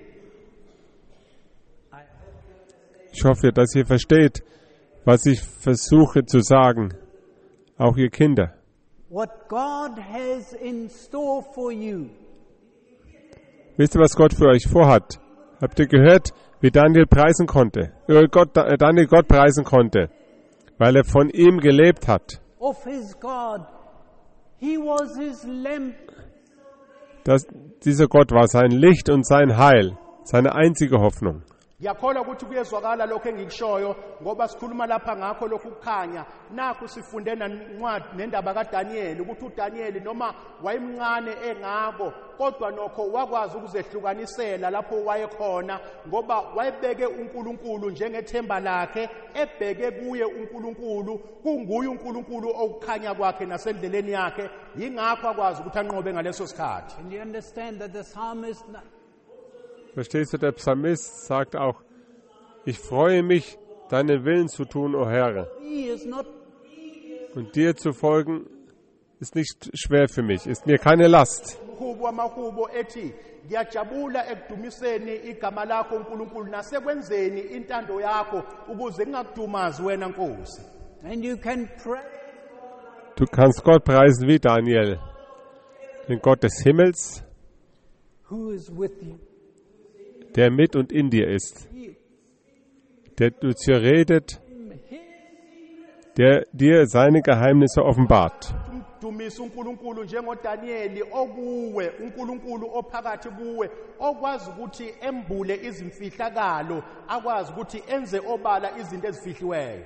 Ich hoffe, dass ihr versteht, was ich versuche zu sagen, auch ihr Kinder. what God has in store for you. Wisst ihr, was Gott für euch vorhat? Habt ihr gehört, wie Daniel preisen konnte? Daniel Gott preisen konnte, weil er von ihm gelebt hat. Of his God. He was his lamp. Dieser Gott war sein Licht und sein Heil, seine einzige Hoffnung. ngiyakholwa ukuthi kuyezwakala lokho engikushoyo ngoba sikhuluma lapha ngakho lokhu kukhanya nakho sifunde nencwadi nendaba kaDaniel ukuthi uDaniel noma wayemncane engako kodwa nokho wakwazi ukuzehlukanisela lapho wayekhona ngoba wayebeke uNkulunkulu njengethemba lakhe ebheke kuye uNkulunkulu kunguye uNkulunkulu okukhanya kwakhe nasendleleni yakhe yingakho akwazi ukuthi anqobe ngaleso sikhathi. And you understand that the psalmist Verstehst du, der Psalmist sagt auch, ich freue mich, deinen Willen zu tun, o Herr. is not Und dir zu folgen, ist nicht schwer für mich, ist mir keine Last. Umkhubo wamahubo ethi ngiyajabula ekudumiseni igama lakho uNkulunkulu nasekwenzeni intando yakho ukuze ngingakudumazi wena Nkosi. and you can pray. Du kannst Gott preisen wie Daniel, den Gott des Himmels, Who is with you? der mit und in dir ist, der zu dir redet, der dir seine Geheimnisse offenbart. Dumisa uNkulunkulu njengoDaniel okuwe uNkulunkulu ophakathi kuwe okwazi ukuthi embule izimfihlakalo akwazi ukuthi enze obala izinto ezifihliweyo.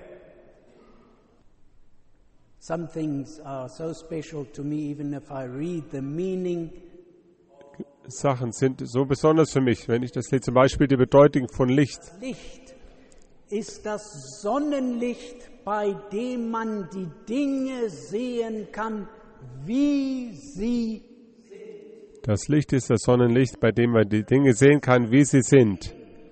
Some things are so special to me, even if I read the meaning. Sachen sind so besonders für mich, wenn ich das zum Beispiel die Bedeutung von Licht. Licht ist das Sonnenlicht, bei dem man die Dinge sehen kann, wie sie sind. Das Licht ist das Sonnenlicht, bei dem man die Dinge sehen kann, wie sie sind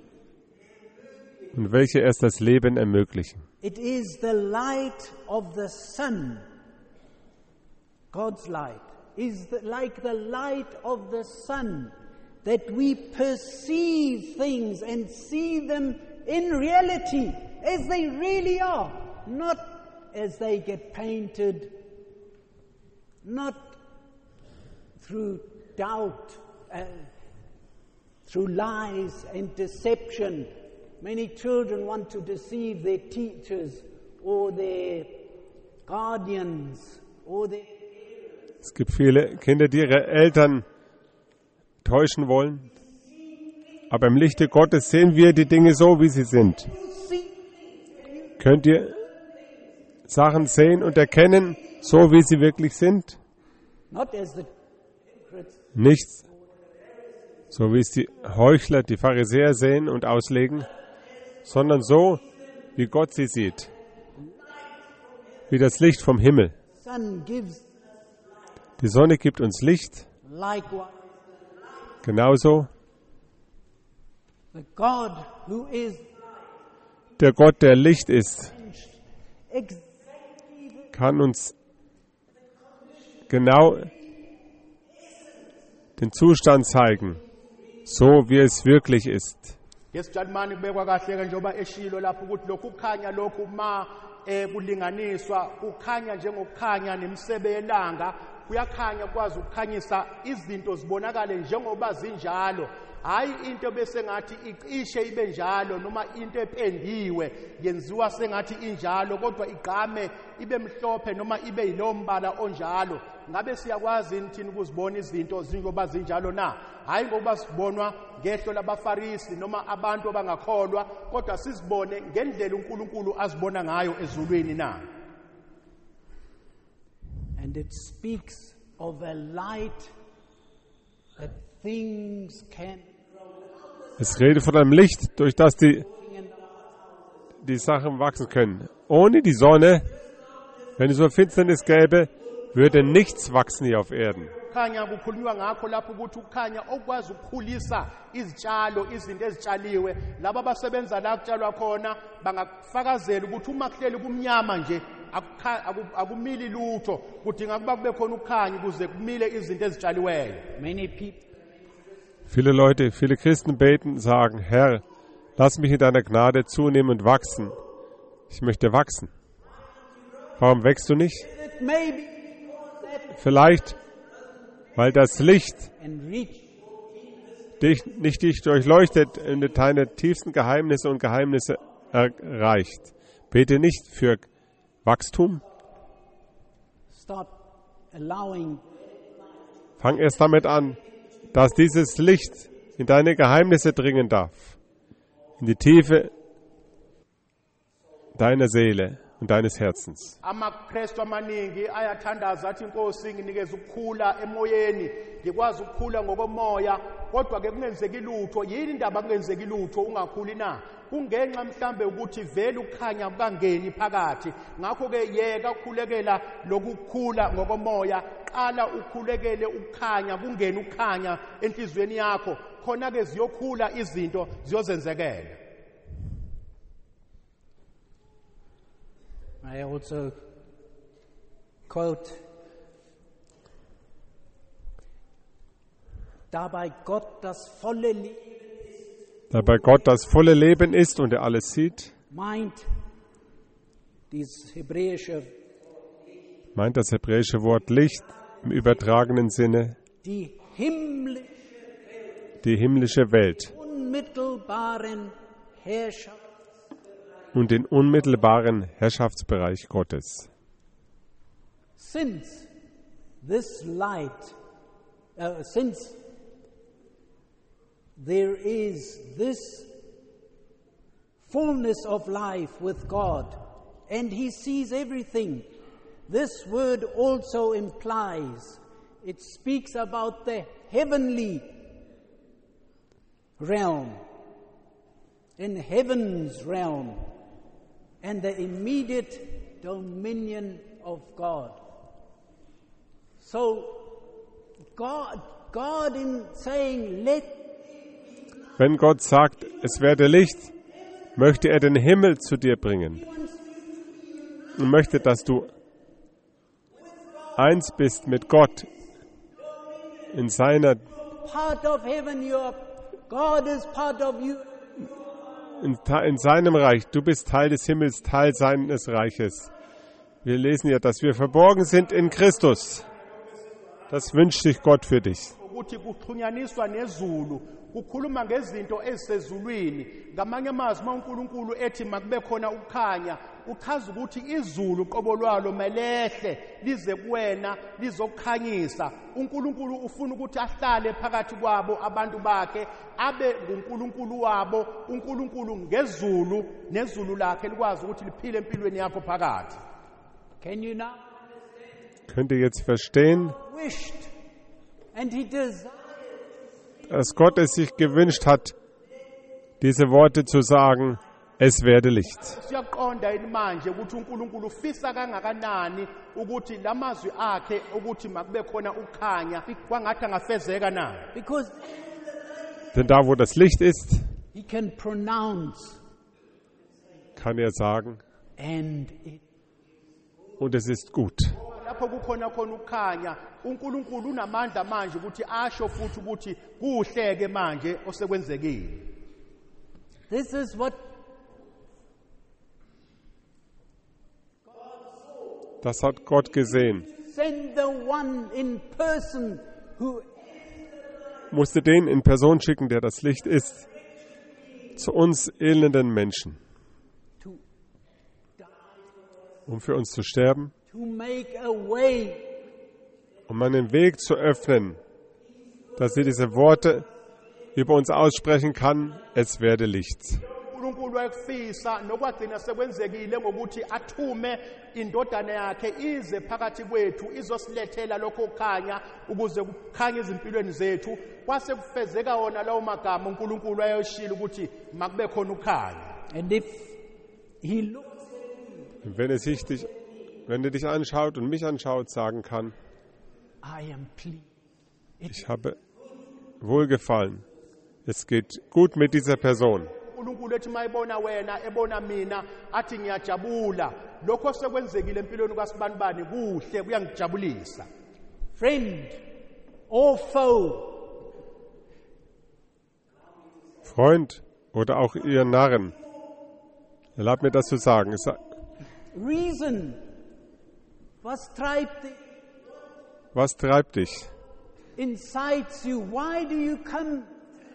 und welche erst das Leben ermöglichen. It is the light of the sun. God's light is like the light of the sun, that we perceive things and see them in reality as they really are, not as they get painted, not through doubt, through lies and deception. Many children want to deceive their teachers or their guardians or their... Es gibt viele Kinder, die ihre Eltern täuschen wollen. Aber im Lichte Gottes sehen wir die Dinge so, wie sie sind. Könnt ihr Sachen sehen und erkennen, so wie sie wirklich sind? Nicht so, wie es die Heuchler, die Pharisäer sehen und auslegen, sondern so, wie Gott sie sieht. Wie das Licht vom Himmel. Die Sonne gibt uns Licht. Genauso. Der Gott, der Licht ist, kann uns genau den Zustand zeigen, so wie es wirklich ist. Yesijalimani kubekwa kahle njengoba eshilo lapho ukuthi lokhu kukhanya lokhu ma kulinganiswa kukhanya njengokukhanya nemisebe yelanga kuyakhanya kwazi ukukhanyisa izinto zibonakale njengoba zinjalo hayi into bese ngathi icishe ibe njalo noma into ependiwe yenziwa sengathi injalo kodwa igqame ibe mhlophe noma ibe yilombala onjalo ngabe siyakwazi thina ukuzibona izinto zinjoba zinjalo na hayi ngoba sibonwa ngehlo labafarisi noma abantu abangakholwa kodwa sizibone ngendlela uNkulunkulu azibona ngayo ezulwini na. And it speaks of a light that things can. Es redet von einem Licht, durch das die Sachen wachsen können. Ohne die Sonne, wenn es so Finsternis gäbe, würde nichts wachsen hier auf Erden. Khanya kukhulunywa ngakho lapho ukuthi ukukhanya okwazi ukukhulisa izitshalo izinto ezitshaliwe laba abasebenza la kutshalwa khona bangakufakazela ukuthi uma kuhleli kumnyama nje akumili lutho kudinga kuba kube khona ukukhanya ukuze kumile izinto ezitshaliweyo. Many people. Viele Leute, viele Christen beten, sagen, Herr, lass mich in deiner Gnade zunehmen und wachsen. Ich möchte wachsen. Warum wächst du nicht? Vielleicht, weil das Licht nicht dich durchleuchtet und deine tiefsten Geheimnisse und Geheimnisse erreicht. Bete nicht für Wachstum. Start allowing Fang erst damit an, dass dieses Licht in deine Geheimnisse dringen darf. In die Tiefe deiner Seele und deines Herzens. amaKristu amaningi ayathandaza athi inkosi nginikeza ukukhula emoyeni ngikwazi ukukhula ngokomoya kodwa ke kungenzeki lutho yini indaba kungenzeki lutho ungakhuli na kungenxa mhlambe ukuthi vele ukukhanya kungangeni phakathi ngakho ke yeka ukukhulekela lokukhula ngokomoya qala ukhulekele ukukhanya kungena ukukhanya enhlizweni yakho khona ke ziyokhula izinto ziyozenzekela. I also quote, dabei Gott das volle Leben Da bei Gott das volle Leben ist und er alles sieht, meint meint das hebräische Wort Licht im übertragenen Sinne die himmlische, die himmlische Welt unmittelbaren Herrschaft und den unmittelbaren Herrschaftsbereich Gottes. since this light, since there is this fullness of life with God and He sees everything, this word also implies, it speaks about the heavenly realm, in heaven's realm, and the immediate dominion of God. So, God in saying, Wenn Gott sagt, es werde Licht, möchte er den Himmel zu dir bringen und möchte, dass du eins bist mit Gott in seiner part of heaven, God is part of you. in seinem Reich. Du bist Teil des Himmels, Teil seines Reiches. Wir lesen ja, dass wir verborgen sind in Christus. Das wünscht sich Gott für dich. ukuthi kuxhunyaniswa nezulu kukhuluma ngezinto ezisezulwini ngamanye amazwi uma uNkulunkulu ethi makube khona ukukhanya uchaza ukuthi izulu qobo lwalo melehle lize kuwena lizokukhanyisa uNkulunkulu ufuna ukuthi ahlale phakathi kwabo abantu bakhe abe nguNkulunkulu wabo uNkulunkulu ngezulu nezulu lakhe likwazi ukuthi liphile empilweni yakho phakathi. Can you now Könnt ihr jetzt verstehen, wished and He desired dass Gott es sich gewünscht hat, diese Worte zu sagen, es werde Licht. Siyaqonda yini manje ukuthi uNkulunkulu ufisa kangakanani ukuthi lamazwi akhe ukuthi makube khona ukukhanya kwangathi angafezeka na? because Denn da, wo das Licht ist, He can pronounce kann er sagen, and it. und es ist gut. Lapho kukhona khona ukukhanya uNkulunkulu unamandla manje ukuthi asho futhi ukuthi kuhleke manje osekwenzekile. This is what Das hat Gott gesehen. sent the one in person who Musste den in Person schicken, der das Licht ist, zu uns elenden Menschen, to um für uns zu sterben, to make a way um einen Weg zu öffnen, dass sie diese Worte über uns aussprechen kann, es werde Licht. uNkulunkulu wayekufisa nokwagcina sekwenzekile ngokuthi athume indodana yakhe ize phakathi kwethu izosilethela lokho kukhanya ukuze kukhanye izimpilweni zethu kwase kufezeka wona lawo magama uNkulunkulu ayoshila ukuthi makube khona ukukhanya. and if He looks Und wenn er dich anschaut und mich anschaut, sagen kann, I am pleased. ich habe Wohlgefallen. Es geht gut mit dieser Person. uNkulunkulu ethi mayibona wena ebona mina athi ngiyajabula lokho sekwenzekile empilweni kaSibanibani kuhle kuyangijabulisa. Friend or foe, Freund oder auch ihr Narren, erlaubt mir das zu sagen. reason, was treibt dich, Was treibt dich? incites you? Why do you come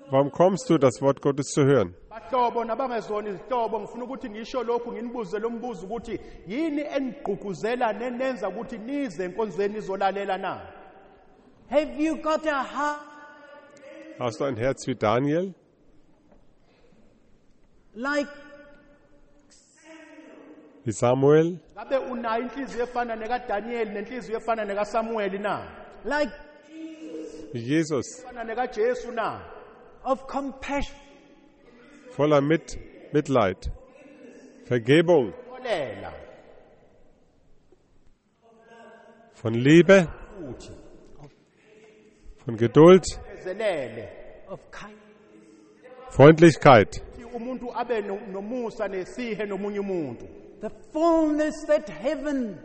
warum kommst du, das Wort Gottes zu hören? bahlobo nabangezona izihlobo ngifuna ukuthi ngisho lokhu nginibuze lo mbuzo ukuthi yini enigqugquzela nenenza ukuthi nize enkonzweni izolalela na? Have you got a heart Hast du ein Herz wie Daniel? like Wie Samuel? Ngabe unayo inhliziyo efana nekaDaniel nenhliziyo efana nekaSamuel na? like Wie Jesus? Efana nekaJesu na? of compassion, Voller Mitleid, Vergebung, Olela von Liebe, futhi von Geduld, ezelele of kindness, Freundlichkeit, ukuthi umuntu abe nomusa nesihe nomunye umuntu. the fullness that heaven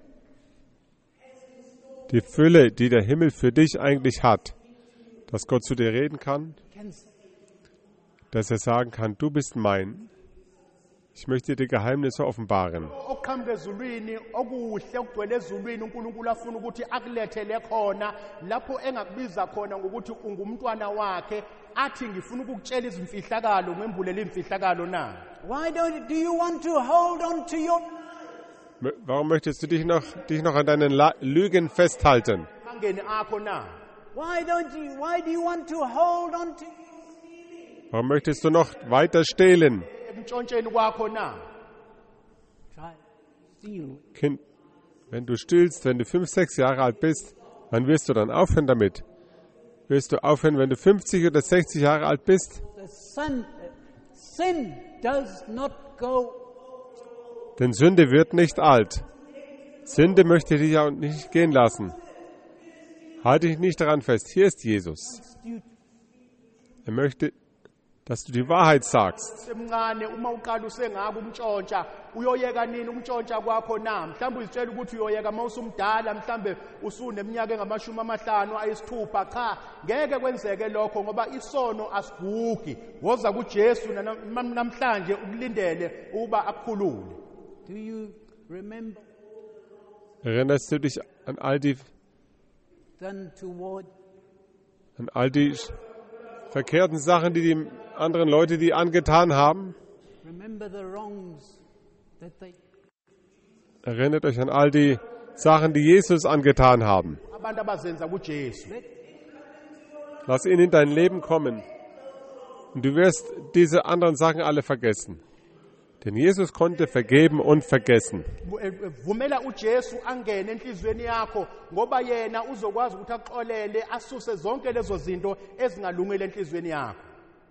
die Fülle, die der Himmel für dich eigentlich hat, dass Gott zu dir reden kann, can dass er sagen kann, du bist mein. Ich möchte dir Geheimnisse offenbaren. Okuqhamuka ezulwini okuhle okugcwele ezulwini uNkulunkulu afuna ukuthi akulethele khona lapho engakubiza khona ngokuthi ungumntwana wakhe athi ngifuna ukukutshela izimfihlakalo ngembulele imfihlakalo na. Why do you want to hold on to your Warum möchtest du dich noch an deinen Lügen festhalten? Angeni akho na. why do you want to hold on to Warum möchtest du noch weiter stehlen? Ebuntshontsheni kwakho na. try steal? Kind, wenn du stillst, wenn du 5, 6 Jahre alt bist, wann wirst du dann aufhören damit? Wirst du aufhören, wenn du 50 oder 60 Jahre alt bist? Sin does not go. Denn Sünde wird nicht alt. Sünde möchte dich auch nicht gehen lassen. Halte dich nicht daran fest. Hier ist Jesus. Er möchte, dass du die Wahrheit sagst. Semncane uma uqala usengaka umntshontsha uyoyeka nini umntshontsha kwakho na? Mhlawumbe uzitshela ukuthi uyoyeka mawusumdala mhlawumbe usuneminyaka engama-50 ayisithupha cha ngeke kwenzeke lokho ngoba isono asigugi. Woza kuJesu namhlanje ukulindele ukuba akukhulule. Do you remember Erinnerst du dich an all die verkehrten Sachen, die die anderen Leute dir angetan haben? remember the wrongs that they Erinnert euch an all die Sachen, die Jesus angetan haben. Abantu abazenza kuJesu. Lass ihn in dein Leben kommen. Und du wirst diese anderen Sachen alle vergessen. Denn Jesus konnte vergeben und vergessen. Vumela uJesu angene enhlizweni yakho ngoba yena uzokwazi ukuthi axolele asuse zonke lezo zinto ezingalungile enhlizweni yakho.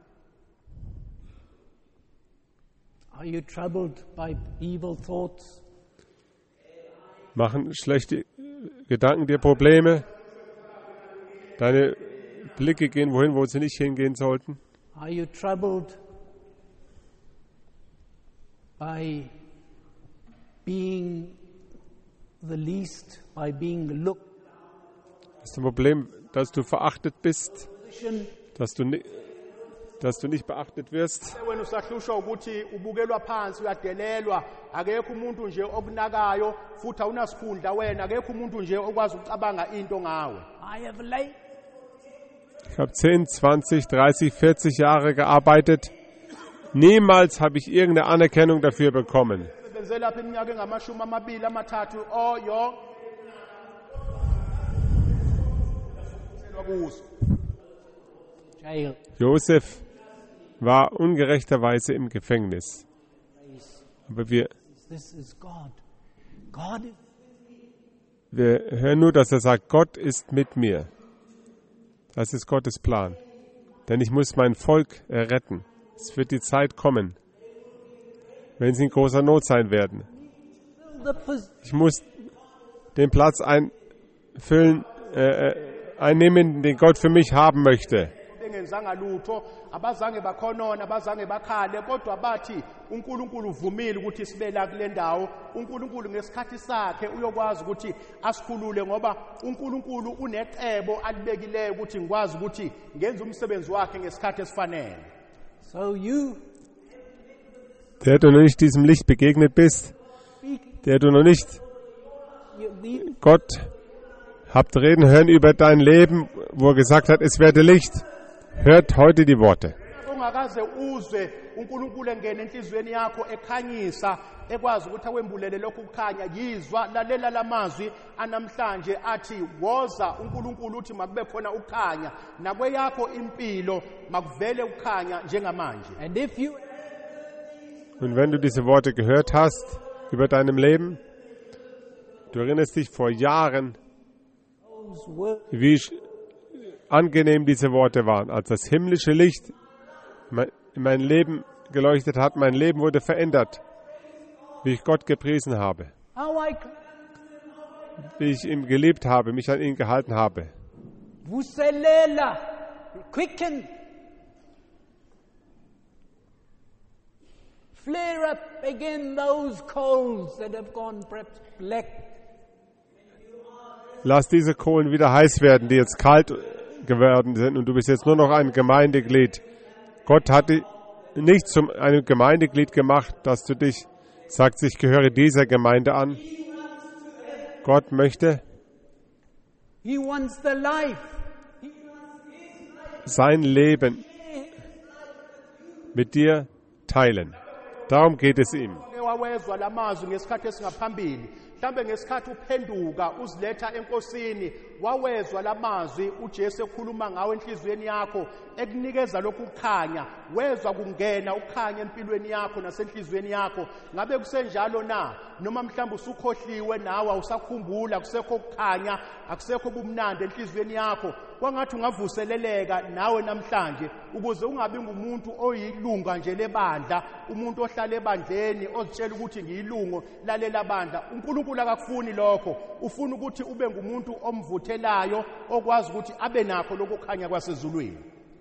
are you troubled by evil thoughts? Machen schlechte Gedanken dir Probleme? Deine Blicke gehen wohin, wo sie nicht hingehen sollten? Are you troubled by being the least, by being looked Ist ein Problem, dass du verachtet bist, at? dass du nicht beachtet wirst? Wena usahlushwa ukuthi ubukelwa phansi uyadelelwa akekho umuntu nje okunakayo futhi awunasikhundla wena akekho umuntu nje okwazi ukucabanga into ngawe. I have laid Ich habe 10, 20, 30, 40 Jahre gearbeitet. Niemals habe ich irgendeine Anerkennung dafür bekommen. Sebenze lapha iminyaka engama-23 oh yo. jail. Josef war ungerechterweise im Gefängnis. Aber This is God. God is wir hören nur, dass er sagt, Gott ist mit mir. Das ist Gottes Plan. Denn ich muss mein Volk erretten. Es wird die Zeit kommen, wenn sie in großer Not sein werden. the position. Ich muss den Platz einnehmen, den Gott für mich haben möchte. Bengenzanga lutho abazange bakhonona abazange bakhale kodwa bathi uNkulunkulu uvumile ukuthi sibe la kule ndawo. uNkulunkulu ngesikhathi sakhe uyokwazi ukuthi asikhulule ngoba uNkulunkulu unecebo alibekileyo ukuthi ngikwazi ukuthi ngenze umsebenzi wakhe ngesikhathi esifanele. So you Der du noch nicht diesem Licht begegnet bist, der du noch nicht Gott habt reden hören über dein Leben, wo er gesagt hat, es werde Licht. hört heute die Worte. ungakaze uzwe uNkulunkulu engene enhlizweni yakho ekhanyisa ekwazi ukuthi awembulele lokhu kukhanya yizwa lalela lamazwi anamhlanje athi woza uNkulunkulu uthi makube khona ukukhanya nakweyakho impilo makuvele ukukhanya njengamanje. And if you Und wenn du diese Worte gehört hast über deinem Leben, du erinnerst dich vor Jahren, those words wie angenehm diese Worte waren, als das himmlische Licht in mein Leben geleuchtet hat, mein Leben wurde verändert, wie ich Gott gepriesen habe, how I wie ich ihn geliebt habe, mich an ihn gehalten habe. vuselela, quicken, flare up again those coals that have gone perhaps black. Lass diese Kohlen wieder heiß werden, die jetzt kalt geworden sind und du bist jetzt nur noch ein Gemeindeglied. Gott hat dich nicht zu einem Gemeindeglied gemacht, dass du dich sagst, ich gehöre dieser Gemeinde an. Gott möchte He wants the life. sein Leben mit dir teilen. Darum geht es ihm. Wawezwa lamazwi ngesikhathi esingaphambili mhlambe ngesikhathi uphenduka uziletha enkosini wawezwa lamazwi uJesu ekhuluma ngawe enhlizweni yakho ekunikeza lokhu kukhanya wezwa kungena ukukhanya empilweni yakho nasenhlizweni yakho ngabe kusenjalo na noma mhlambe usukhohliwe nawe awusakhumbula kusekho ukukhanya akusekho ubumnandi enhlizweni yakho kwangathi ungavuseleleka nawe namhlanje ukuze ungabi ngumuntu oyilunga nje lebandla umuntu ohlala ebandleni ozitshela ukuthi ngiyilungu lalela bandla uNkulunkulu akakufuni lokho ufuna ukuthi ube ngumuntu omvuthelayo okwazi ukuthi abe nakho lokukhanya kwasezulwini.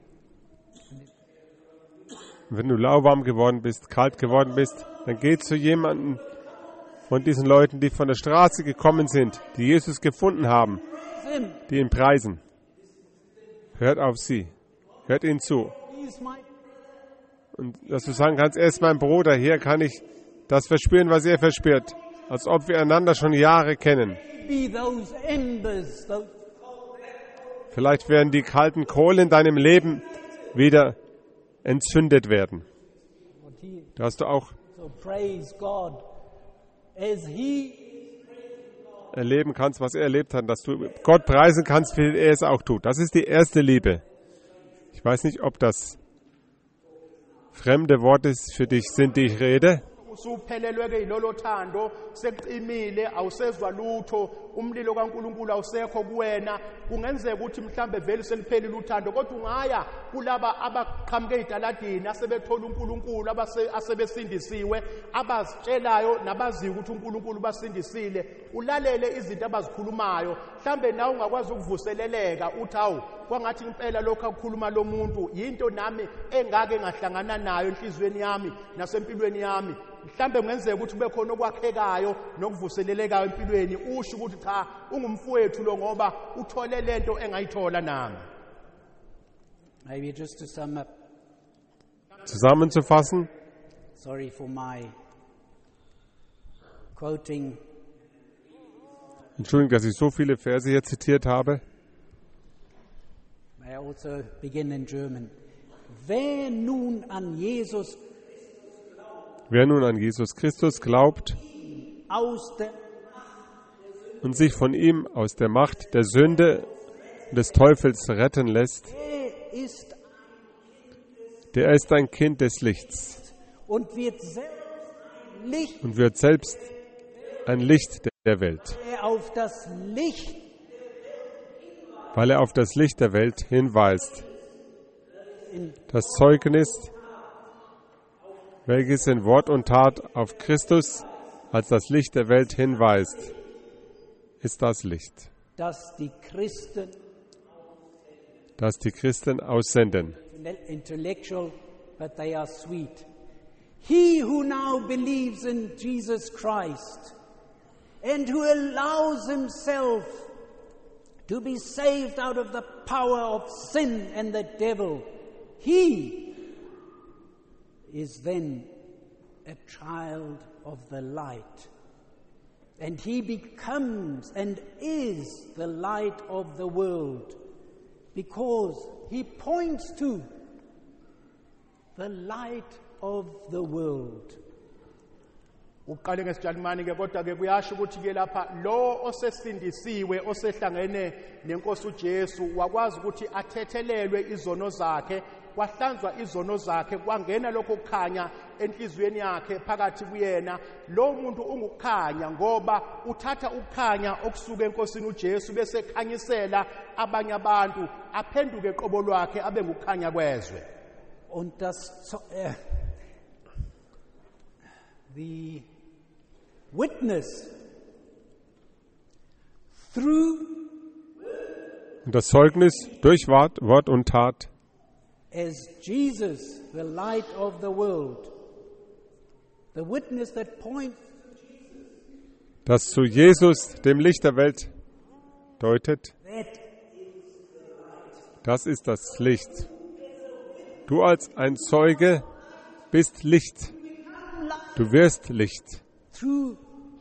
Wenn du lauwarm geworden bist, kalt geworden bist, dann geh zu jemandem von diesen Leuten, die von der Straße gekommen sind, die Jesus gefunden haben, Him. die ihn preisen. Hört auf sie. Hört ihnen zu. He's my Und dass du sagen kannst, er ist mein Bruder, hier kann ich das verspüren, was er verspürt. Als ob wir einander schon Jahre kennen. be those embers, those Vielleicht werden die kalten Kohlen in deinem Leben wieder entzündet werden. what he Da hast du auch so praise God as he erleben kannst, was er erlebt hat, dass du Gott preisen kannst, wie er es auch tut. Das ist die erste Liebe. Ich weiß nicht, ob das fremde Worte für dich sind, die ich rede. Usuphelelwe yilolo thando sekuqimile awusezwa lutho umlilo kaNkuluNkulu awusekho kuwena kungenzeka ukuthi mhlambe vele seliphelile uthando kodwa ungaya kulaba abaqhamuke ezidaladini asebethola uNkulunkulu asebesindisiwe abazitshelayo nabaziyo ukuthi uNkulunkulu basindisile ulalele izinto abazikhulumayo mhlambe nawe ungakwazi ukuvuseleleka uthi awu kwangathi impela lokho akukhuluma lo muntu yinto nami engake ngahlangana nayo enhlizweni yami nasempilweni yami mhlambe kungenzeka ukuthi kube khona okwakhekayo nokuvuselelekayo empilweni usho ukuthi cha ungumfowethu lo ngoba uthole lento engayithola nami. maybe just to sum up. Zusammenzufassen, Sorry for my quoting. Entschuldigung, dass ich so viele Verse hier zitiert habe. May I also begin in German. Wer nun an Jesus Wer nun an Jesus Christus glaubt aus der und sich von ihm aus der Macht der Sünde und des Teufels retten lässt, ist der ist ein Kind des Lichts und wird selbst Licht, und wird selbst ein Licht der Welt, der auf das Licht weil er auf das Licht der Welt hinweist. Das Zeugnis, welches in Wort und Tat auf Christus als das Licht der Welt hinweist, ist das Licht, das die Christen das die Christen aussenden. intellectual, but they are sweet. He who now believes in Jesus Christ and who allows himself to be saved out of the power of sin and the devil, he is then a child of the light. And he becomes and is the light of the world. because he points to the light of the world. uqale ngesijalimane ke kodwa ke kuyasho ukuthi ke lapha lo osesindisiwe osehlangene nenkosi uJesu wakwazi ukuthi athethelelwe izono zakhe kwahlanzwa izono zakhe kwangena lokho kukhanya enhlizweni yakhe phakathi kuyena lo muntu ungukukhanya ngoba uthatha ukukhanya okusuka enkosini uJesu bese khanyisela abanye abantu aphenduke eqobo lwakhe abe ngukukhanya kwezwe. Und the witness through Und das Zeugnis durch Wort und Tat, as Jesus, the light of the world, the witness that points das zu Jesus, dem Licht der Welt, deutet, das ist das Licht. Du als ein Zeuge bist Licht. Du wirst Licht. through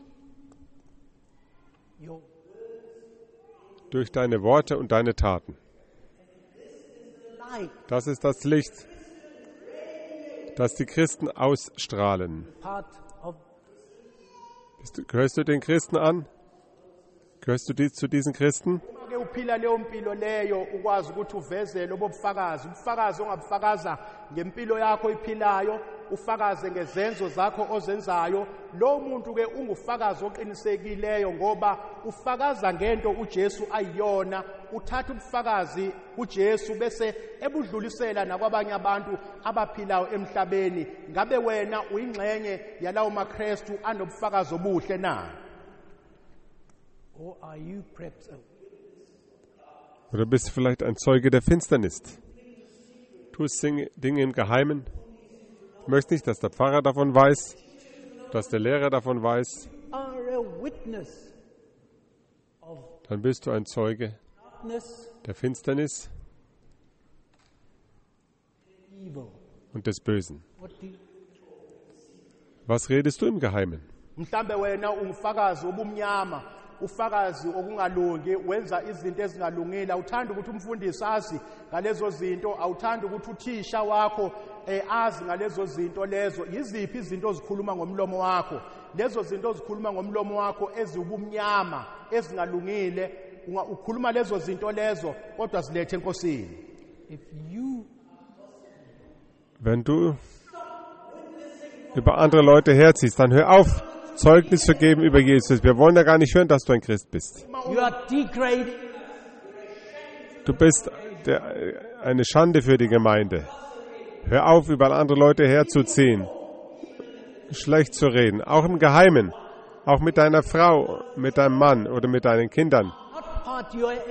your Durch deine Worte und deine Taten. light, Das ist das Licht, das die Christen ausstrahlen. part of Gehörst du den Christen an? Gehörst du zu diesen Christen? Uma ke uphila leyo mpilo leyo ukwazi ukuthi uvezele obufakazi ubufakazi ongabufakaza ngempilo yakho iphilayo ufakaze ngezenzo zakho ozenzayo lo muntu ke ungufakazi oqinisekileyo ngoba ufakaza ngento uJesu ayiyona uthatha ubufakazi kuJesu bese ebudlulisela nakwabanye abantu abaphilayo emhlabeni ngabe wena uyingxenye yalawo maKristu anobufakazi obuhle na? or are you perhaps a Oder bist du vielleicht ein Zeuge der Finsternis? Tust Dinge im Geheimen? Du möchtest nicht, dass der Pfarrer davon weiß, dass der Lehrer davon weiß. are a witness of Dann bist du ein Zeuge darkness, der Finsternis evil. und des Bösen. What do you, Was redest du im Geheimen? Mhlambe wena ungufakazi obumnyama ufakazi okungalungi wenza izinto ezingalungile awuthanda ukuthi umfundisi azi ngalezo zinto awuthanda ukuthi uthisha wakho azi ngalezo zinto lezo yiziphi izinto ozikhuluma ngomlomo wakho lezo zinto ozikhuluma ngomlomo wakho ezibumnyama ezingalungile ukhuluma lezo zinto lezo kodwa zilethe enkosini. if you Wenn du über andere Leute herziehst, dann hör auf, Zeugnis zu geben über Jesus. Wir wollen ja gar nicht hören, dass du ein Christ bist. you are degrading, Du bist eine Schande für die Gemeinde. Hör auf, über andere Leute herzuziehen, schlecht zu reden, auch im Geheimen, auch mit deiner Frau, mit deinem Mann oder mit deinen Kindern. not part you are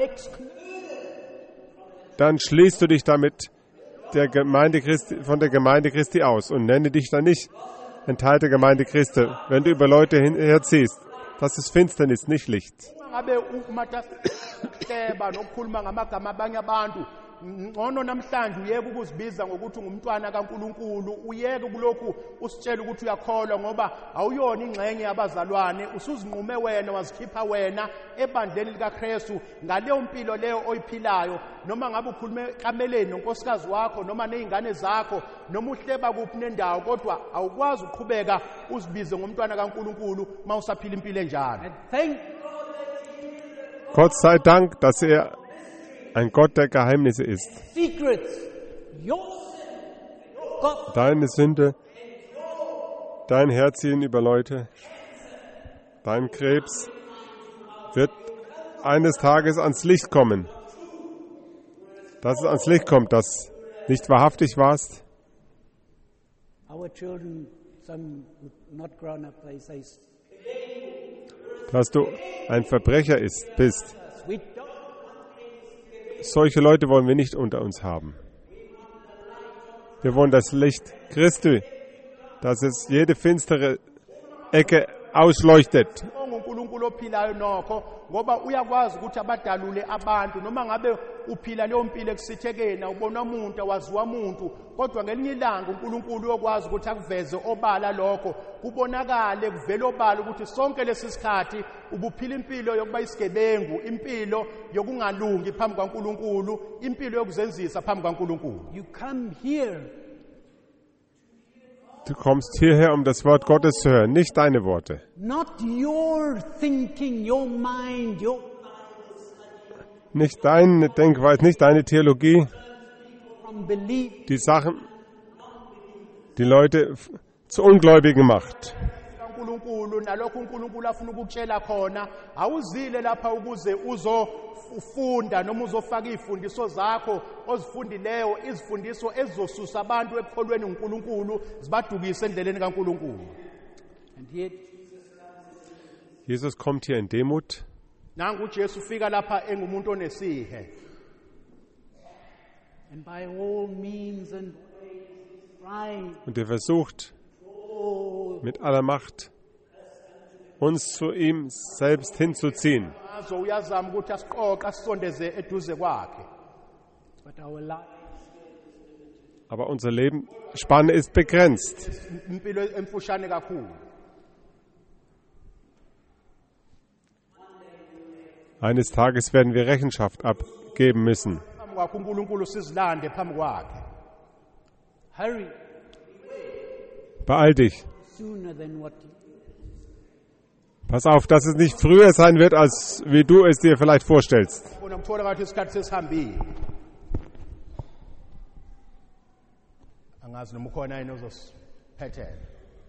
Dann schließt du dich damit von der Gemeinde Christi aus und nenne dich dann nicht ein Teil der Gemeinde Christi, wenn du über Leute herziehst. Das ist Finsternis, nicht Licht. Ngabe umahleba nokukhuluma ngamagama abanye abantu ngcono namhlanje uyeke ukuzibiza ngokuthi ungumntwana kaNkuluNkulu uyeke kulokhu usitshela ukuthi uyakholwa ngoba awuyona ingxenye yabazalwane usuzinqume wena wazikhipha wena ebandleni likaKristu ngaleyo mpilo leyo oyiphilayo noma ngabe ukhulume ekameleni nonkosikazi wakho noma nezingane zakho noma uhleba kuphi nendawo kodwa awukwazi ukuqhubeka uzibize ngomntwana kaNkuluNkulu mawusaphila impilo enjalo. thank Gott sei Dank, dass er ein Gott der Geheimnisse ist. secrets, your God, Deine Sünde, dein Herziehen über Leute, dein Krebs wird eines Tages ans Licht kommen. Dass es ans Licht kommt, dass nicht wahrhaftig warst. our children, some who not grown up, they say, Dass du ein Verbrecher bist. we don't Solche Leute wollen wir nicht unter uns haben. Wir wollen das Licht Christi, dass es jede finstere Ecke ausleuchtet. uNkulunkulu ophilayo nokho ngoba uyakwazi ukuthi abadalule abantu noma ngabe uphila leyo mpilo ekusithekeni awubona umuntu awaziwa umuntu kodwa ngelinye ilanga uNkulunkulu uyokwazi ukuthi akuveze obala lokho kubonakale kuvele obala ukuthi sonke lesi sikhathi ubuphila impilo yokuba isigebengu impilo yokungalungi phambi kwaNkulunkulu impilo yokuzenzisa phambi kwaNkulunkulu. You come here Du kommst hierher, um das Wort Gottes zu hören, nicht deine Worte. not your thinking, your mind, your Nicht deine Denkweise, nicht deine Theologie, from belief. die Sachen, die Leute zu Ungläubigen macht. kaNkulunkulu nalokho uNkulunkulu afuna ukukutshela khona awuzile lapha ukuze uzofunda noma uzofaka izifundiso zakho ozifundileyo izifundiso ezizosusa abantu ekukholweni uNkulunkulu zibadukise endleleni kaNkulunkulu. And yet, Jesus kommt hier in Demut. Nangu uJesu ufika lapha engumuntu onesihe and by all means and ways, try Und er versucht mit aller Macht, uns zu ihm selbst hinzuziehen. azo uyazama ukuthi asiqoqe asisondeze eduze kwakhe. but our life Aber unser Lebensspanne ist begrenzt. Impilo emfushane kakhulu. Eines Tages werden wir Rechenschaft abgeben müssen. Phambi kwakhe uNkulunkulu sizilande phambi kwakhe. hurry Beeil dich. sooner than what Pass auf, dass es nicht früher sein wird, als wie du es dir vielleicht vorstellst. Bona kuthola ngathi isikhathi sesihambile. Angazi noma ukhona yini ozosiphethela.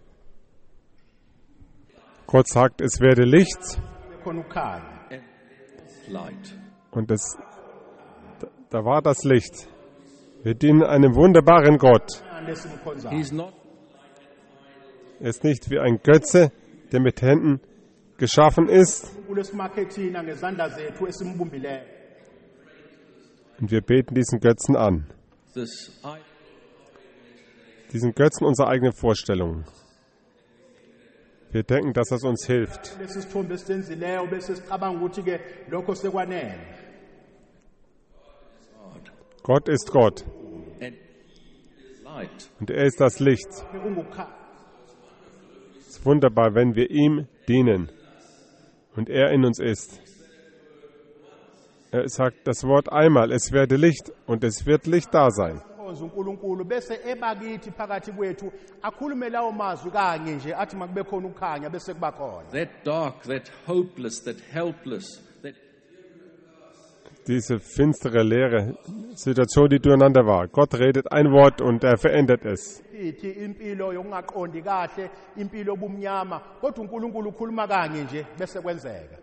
Gott sagt, es werde Licht Khona ukukhanya. Light. und da war das Licht. Wir dienen einem wunderbaren Gott. Lesimkhonzayo. He's not Er ist nicht wie ein Götze, der mit Händen geschaffen ist. uNkulunkulu esimakhethina ngezandla zethu esimbumbileyo. Und wir beten diesen Götzen an. this Diesen Götzen unserer eigenen Vorstellungen. Wir denken, dass das uns hilft. Lesi sithombe esenzileyo bese sicabanga ukuthi ke lokho sekwanele. Gott ist Gott and light. und er ist das Licht. Kungukukhanya. Es ist wunderbar, wenn wir ihm dienen und er in uns ist. Er sagt das Wort einmal, es werde Licht und es wird Licht da sein. Khonza uNkulunkulu bese ebakithi phakathi kwethu akhulume lawo mazwi kanye nje athi makube khona ukukhanya bese kuba khona. That dark, that hopeless, that helpless, that Diese finstere, leere Situation, die durcheinander war. Gott redet ein Wort und er verändert es. Ithi impilo yokungaqondi kahle, impilo obumnyama, kodwa uNkulunkulu ukhuluma kanye nje bese kwenzeka.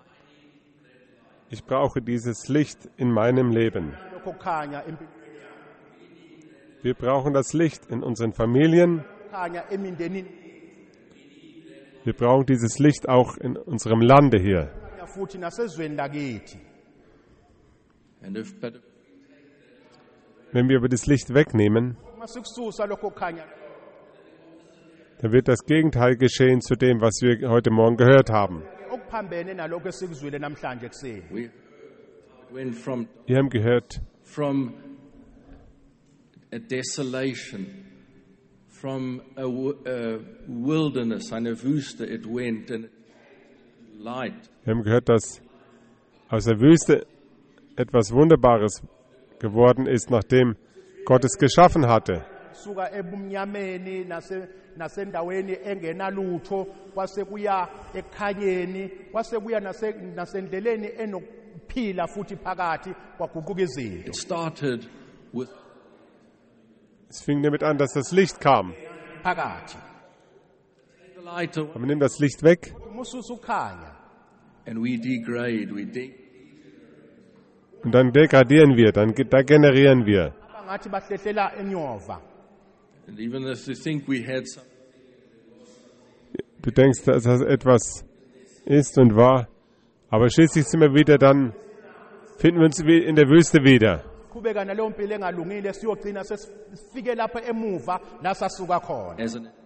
Ich brauche dieses Licht in meinem Leben. Lokho kukhanya impilo Wir brauchen das Licht in unseren Familien. khanya emindenini Wir brauchen dieses Licht auch in unserem Lande hier. futhi nasezweni lakithi. but Wenn wir aber das Licht wegnehmen, Masikususa lokho kukhanya dann wird das Gegenteil geschehen zu dem, was wir heute Morgen gehört haben. okuphambene nalokho esikuzwile namhlanje ekseni. we went from Wir haben gehört, a desolation, from a wilderness, eine Wüste it went, and light. dass aus der Wüste etwas Wunderbares geworden ist, nachdem Gott es geschaffen hatte. Suka ebumnyameni nasendaweni engenalutho kwase kuya ekhanyeni kwase kuya nasendleleni enokuphila futhi phakathi kwaguquka izinto. It started with Es fing damit an, dass das Licht kam. Phakathi the light away, Aber nimm das Licht weg umususa ukhanya and we degrade, und dann degradieren wir, da generieren wir. abangathi bahlehlela enyova. and even as we think we had some, Du denkst, dass das etwas ist und war, aber schließlich sind wir wieder dann, finden wir uns in der Wüste wieder. Qhubeka naleyo mpilo engalungile siyogcina sesifike lapha emuva la sasuka khona.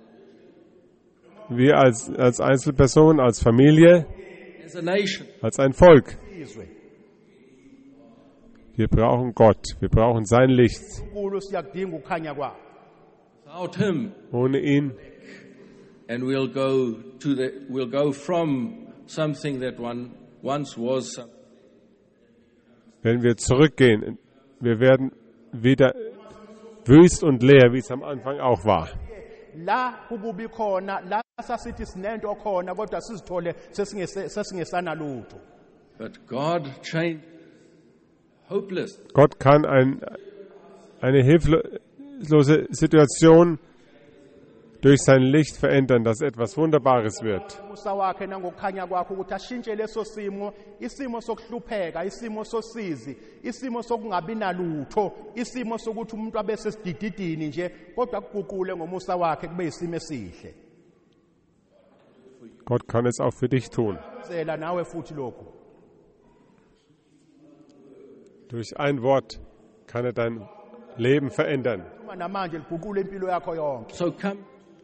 Wir als Einzelperson, als Familie, as a nation, als ein Volk. Izwe Wir brauchen Gott. Wir brauchen sein Licht. uNkulunkulu siyakudinga ukukhanya kwakhe. Without him, Ohne ihn and we'll go from something that one once was something. werden wir zurückgehen. Wir werden wieder wüst und leer, wie es am Anfang auch war. La kububi khona, la sasithi sinento khona kodwa sizithole sesingesana lutho. But God changed hopeless. Gott kann eine hilflose Situation durch sein Licht verändern, dass etwas Wunderbares wird. Umusa wakhe nangokukhanya kwakhe ukuthi ashintshe leso simo, isimo sokuhlupheka, isimo sosizi, isimo sokungabi nalutho, isimo sokuthi umuntu abe sesidididini nje kodwa kuguqule ngomusa wakhe kube isimo esihle. Gott kann es auch für dich tun. Zela nawe futhi lokho. Durch ein Wort kann er dein Leben verändern. Uma namanje liguqule impilo yakho yonke. So come,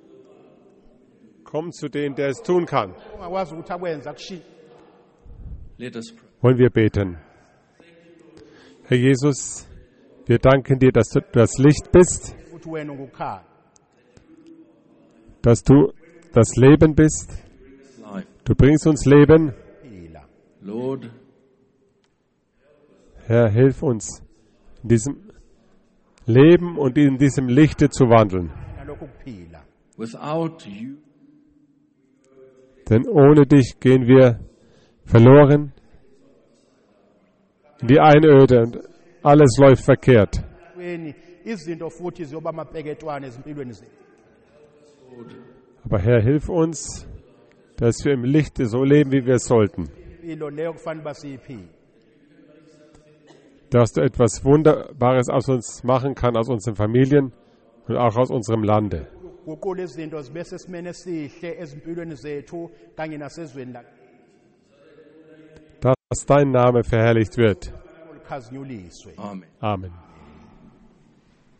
Komm zu dem, der es tun kann. Ungakwazi ukuthi akwenza kushintshe. let us pray. Wollen wir beten. Herr Jesus, wir danken dir, dass du das Licht bist, Ukuthi wena ungukhaya. dass du das Leben bist. Life. Du bringst uns Leben. Phila. Lord, Herr, hilf uns, in diesem Leben und in diesem Lichte zu wandeln. Nalokho kuphila. without you, Denn ohne dich gehen wir verloren in die Einöde und alles läuft verkehrt. Weni izinto futhi ziyoba amabheketwane ezimpilweni zethu. Aber Herr, hilf uns, dass wir im Lichte so leben, wie wir es sollten. Impilo leyo kufanele basiyiphile. Dass du etwas Wunderbares aus uns machen kannst, aus unseren Familien und auch aus unserem Lande. Guqula izinto zibe sesimene esihle ezimpilweni zethu kanye nasezweni la Dass dein Name verherrlicht wird. likhazinyuliswe. Amen. Amen.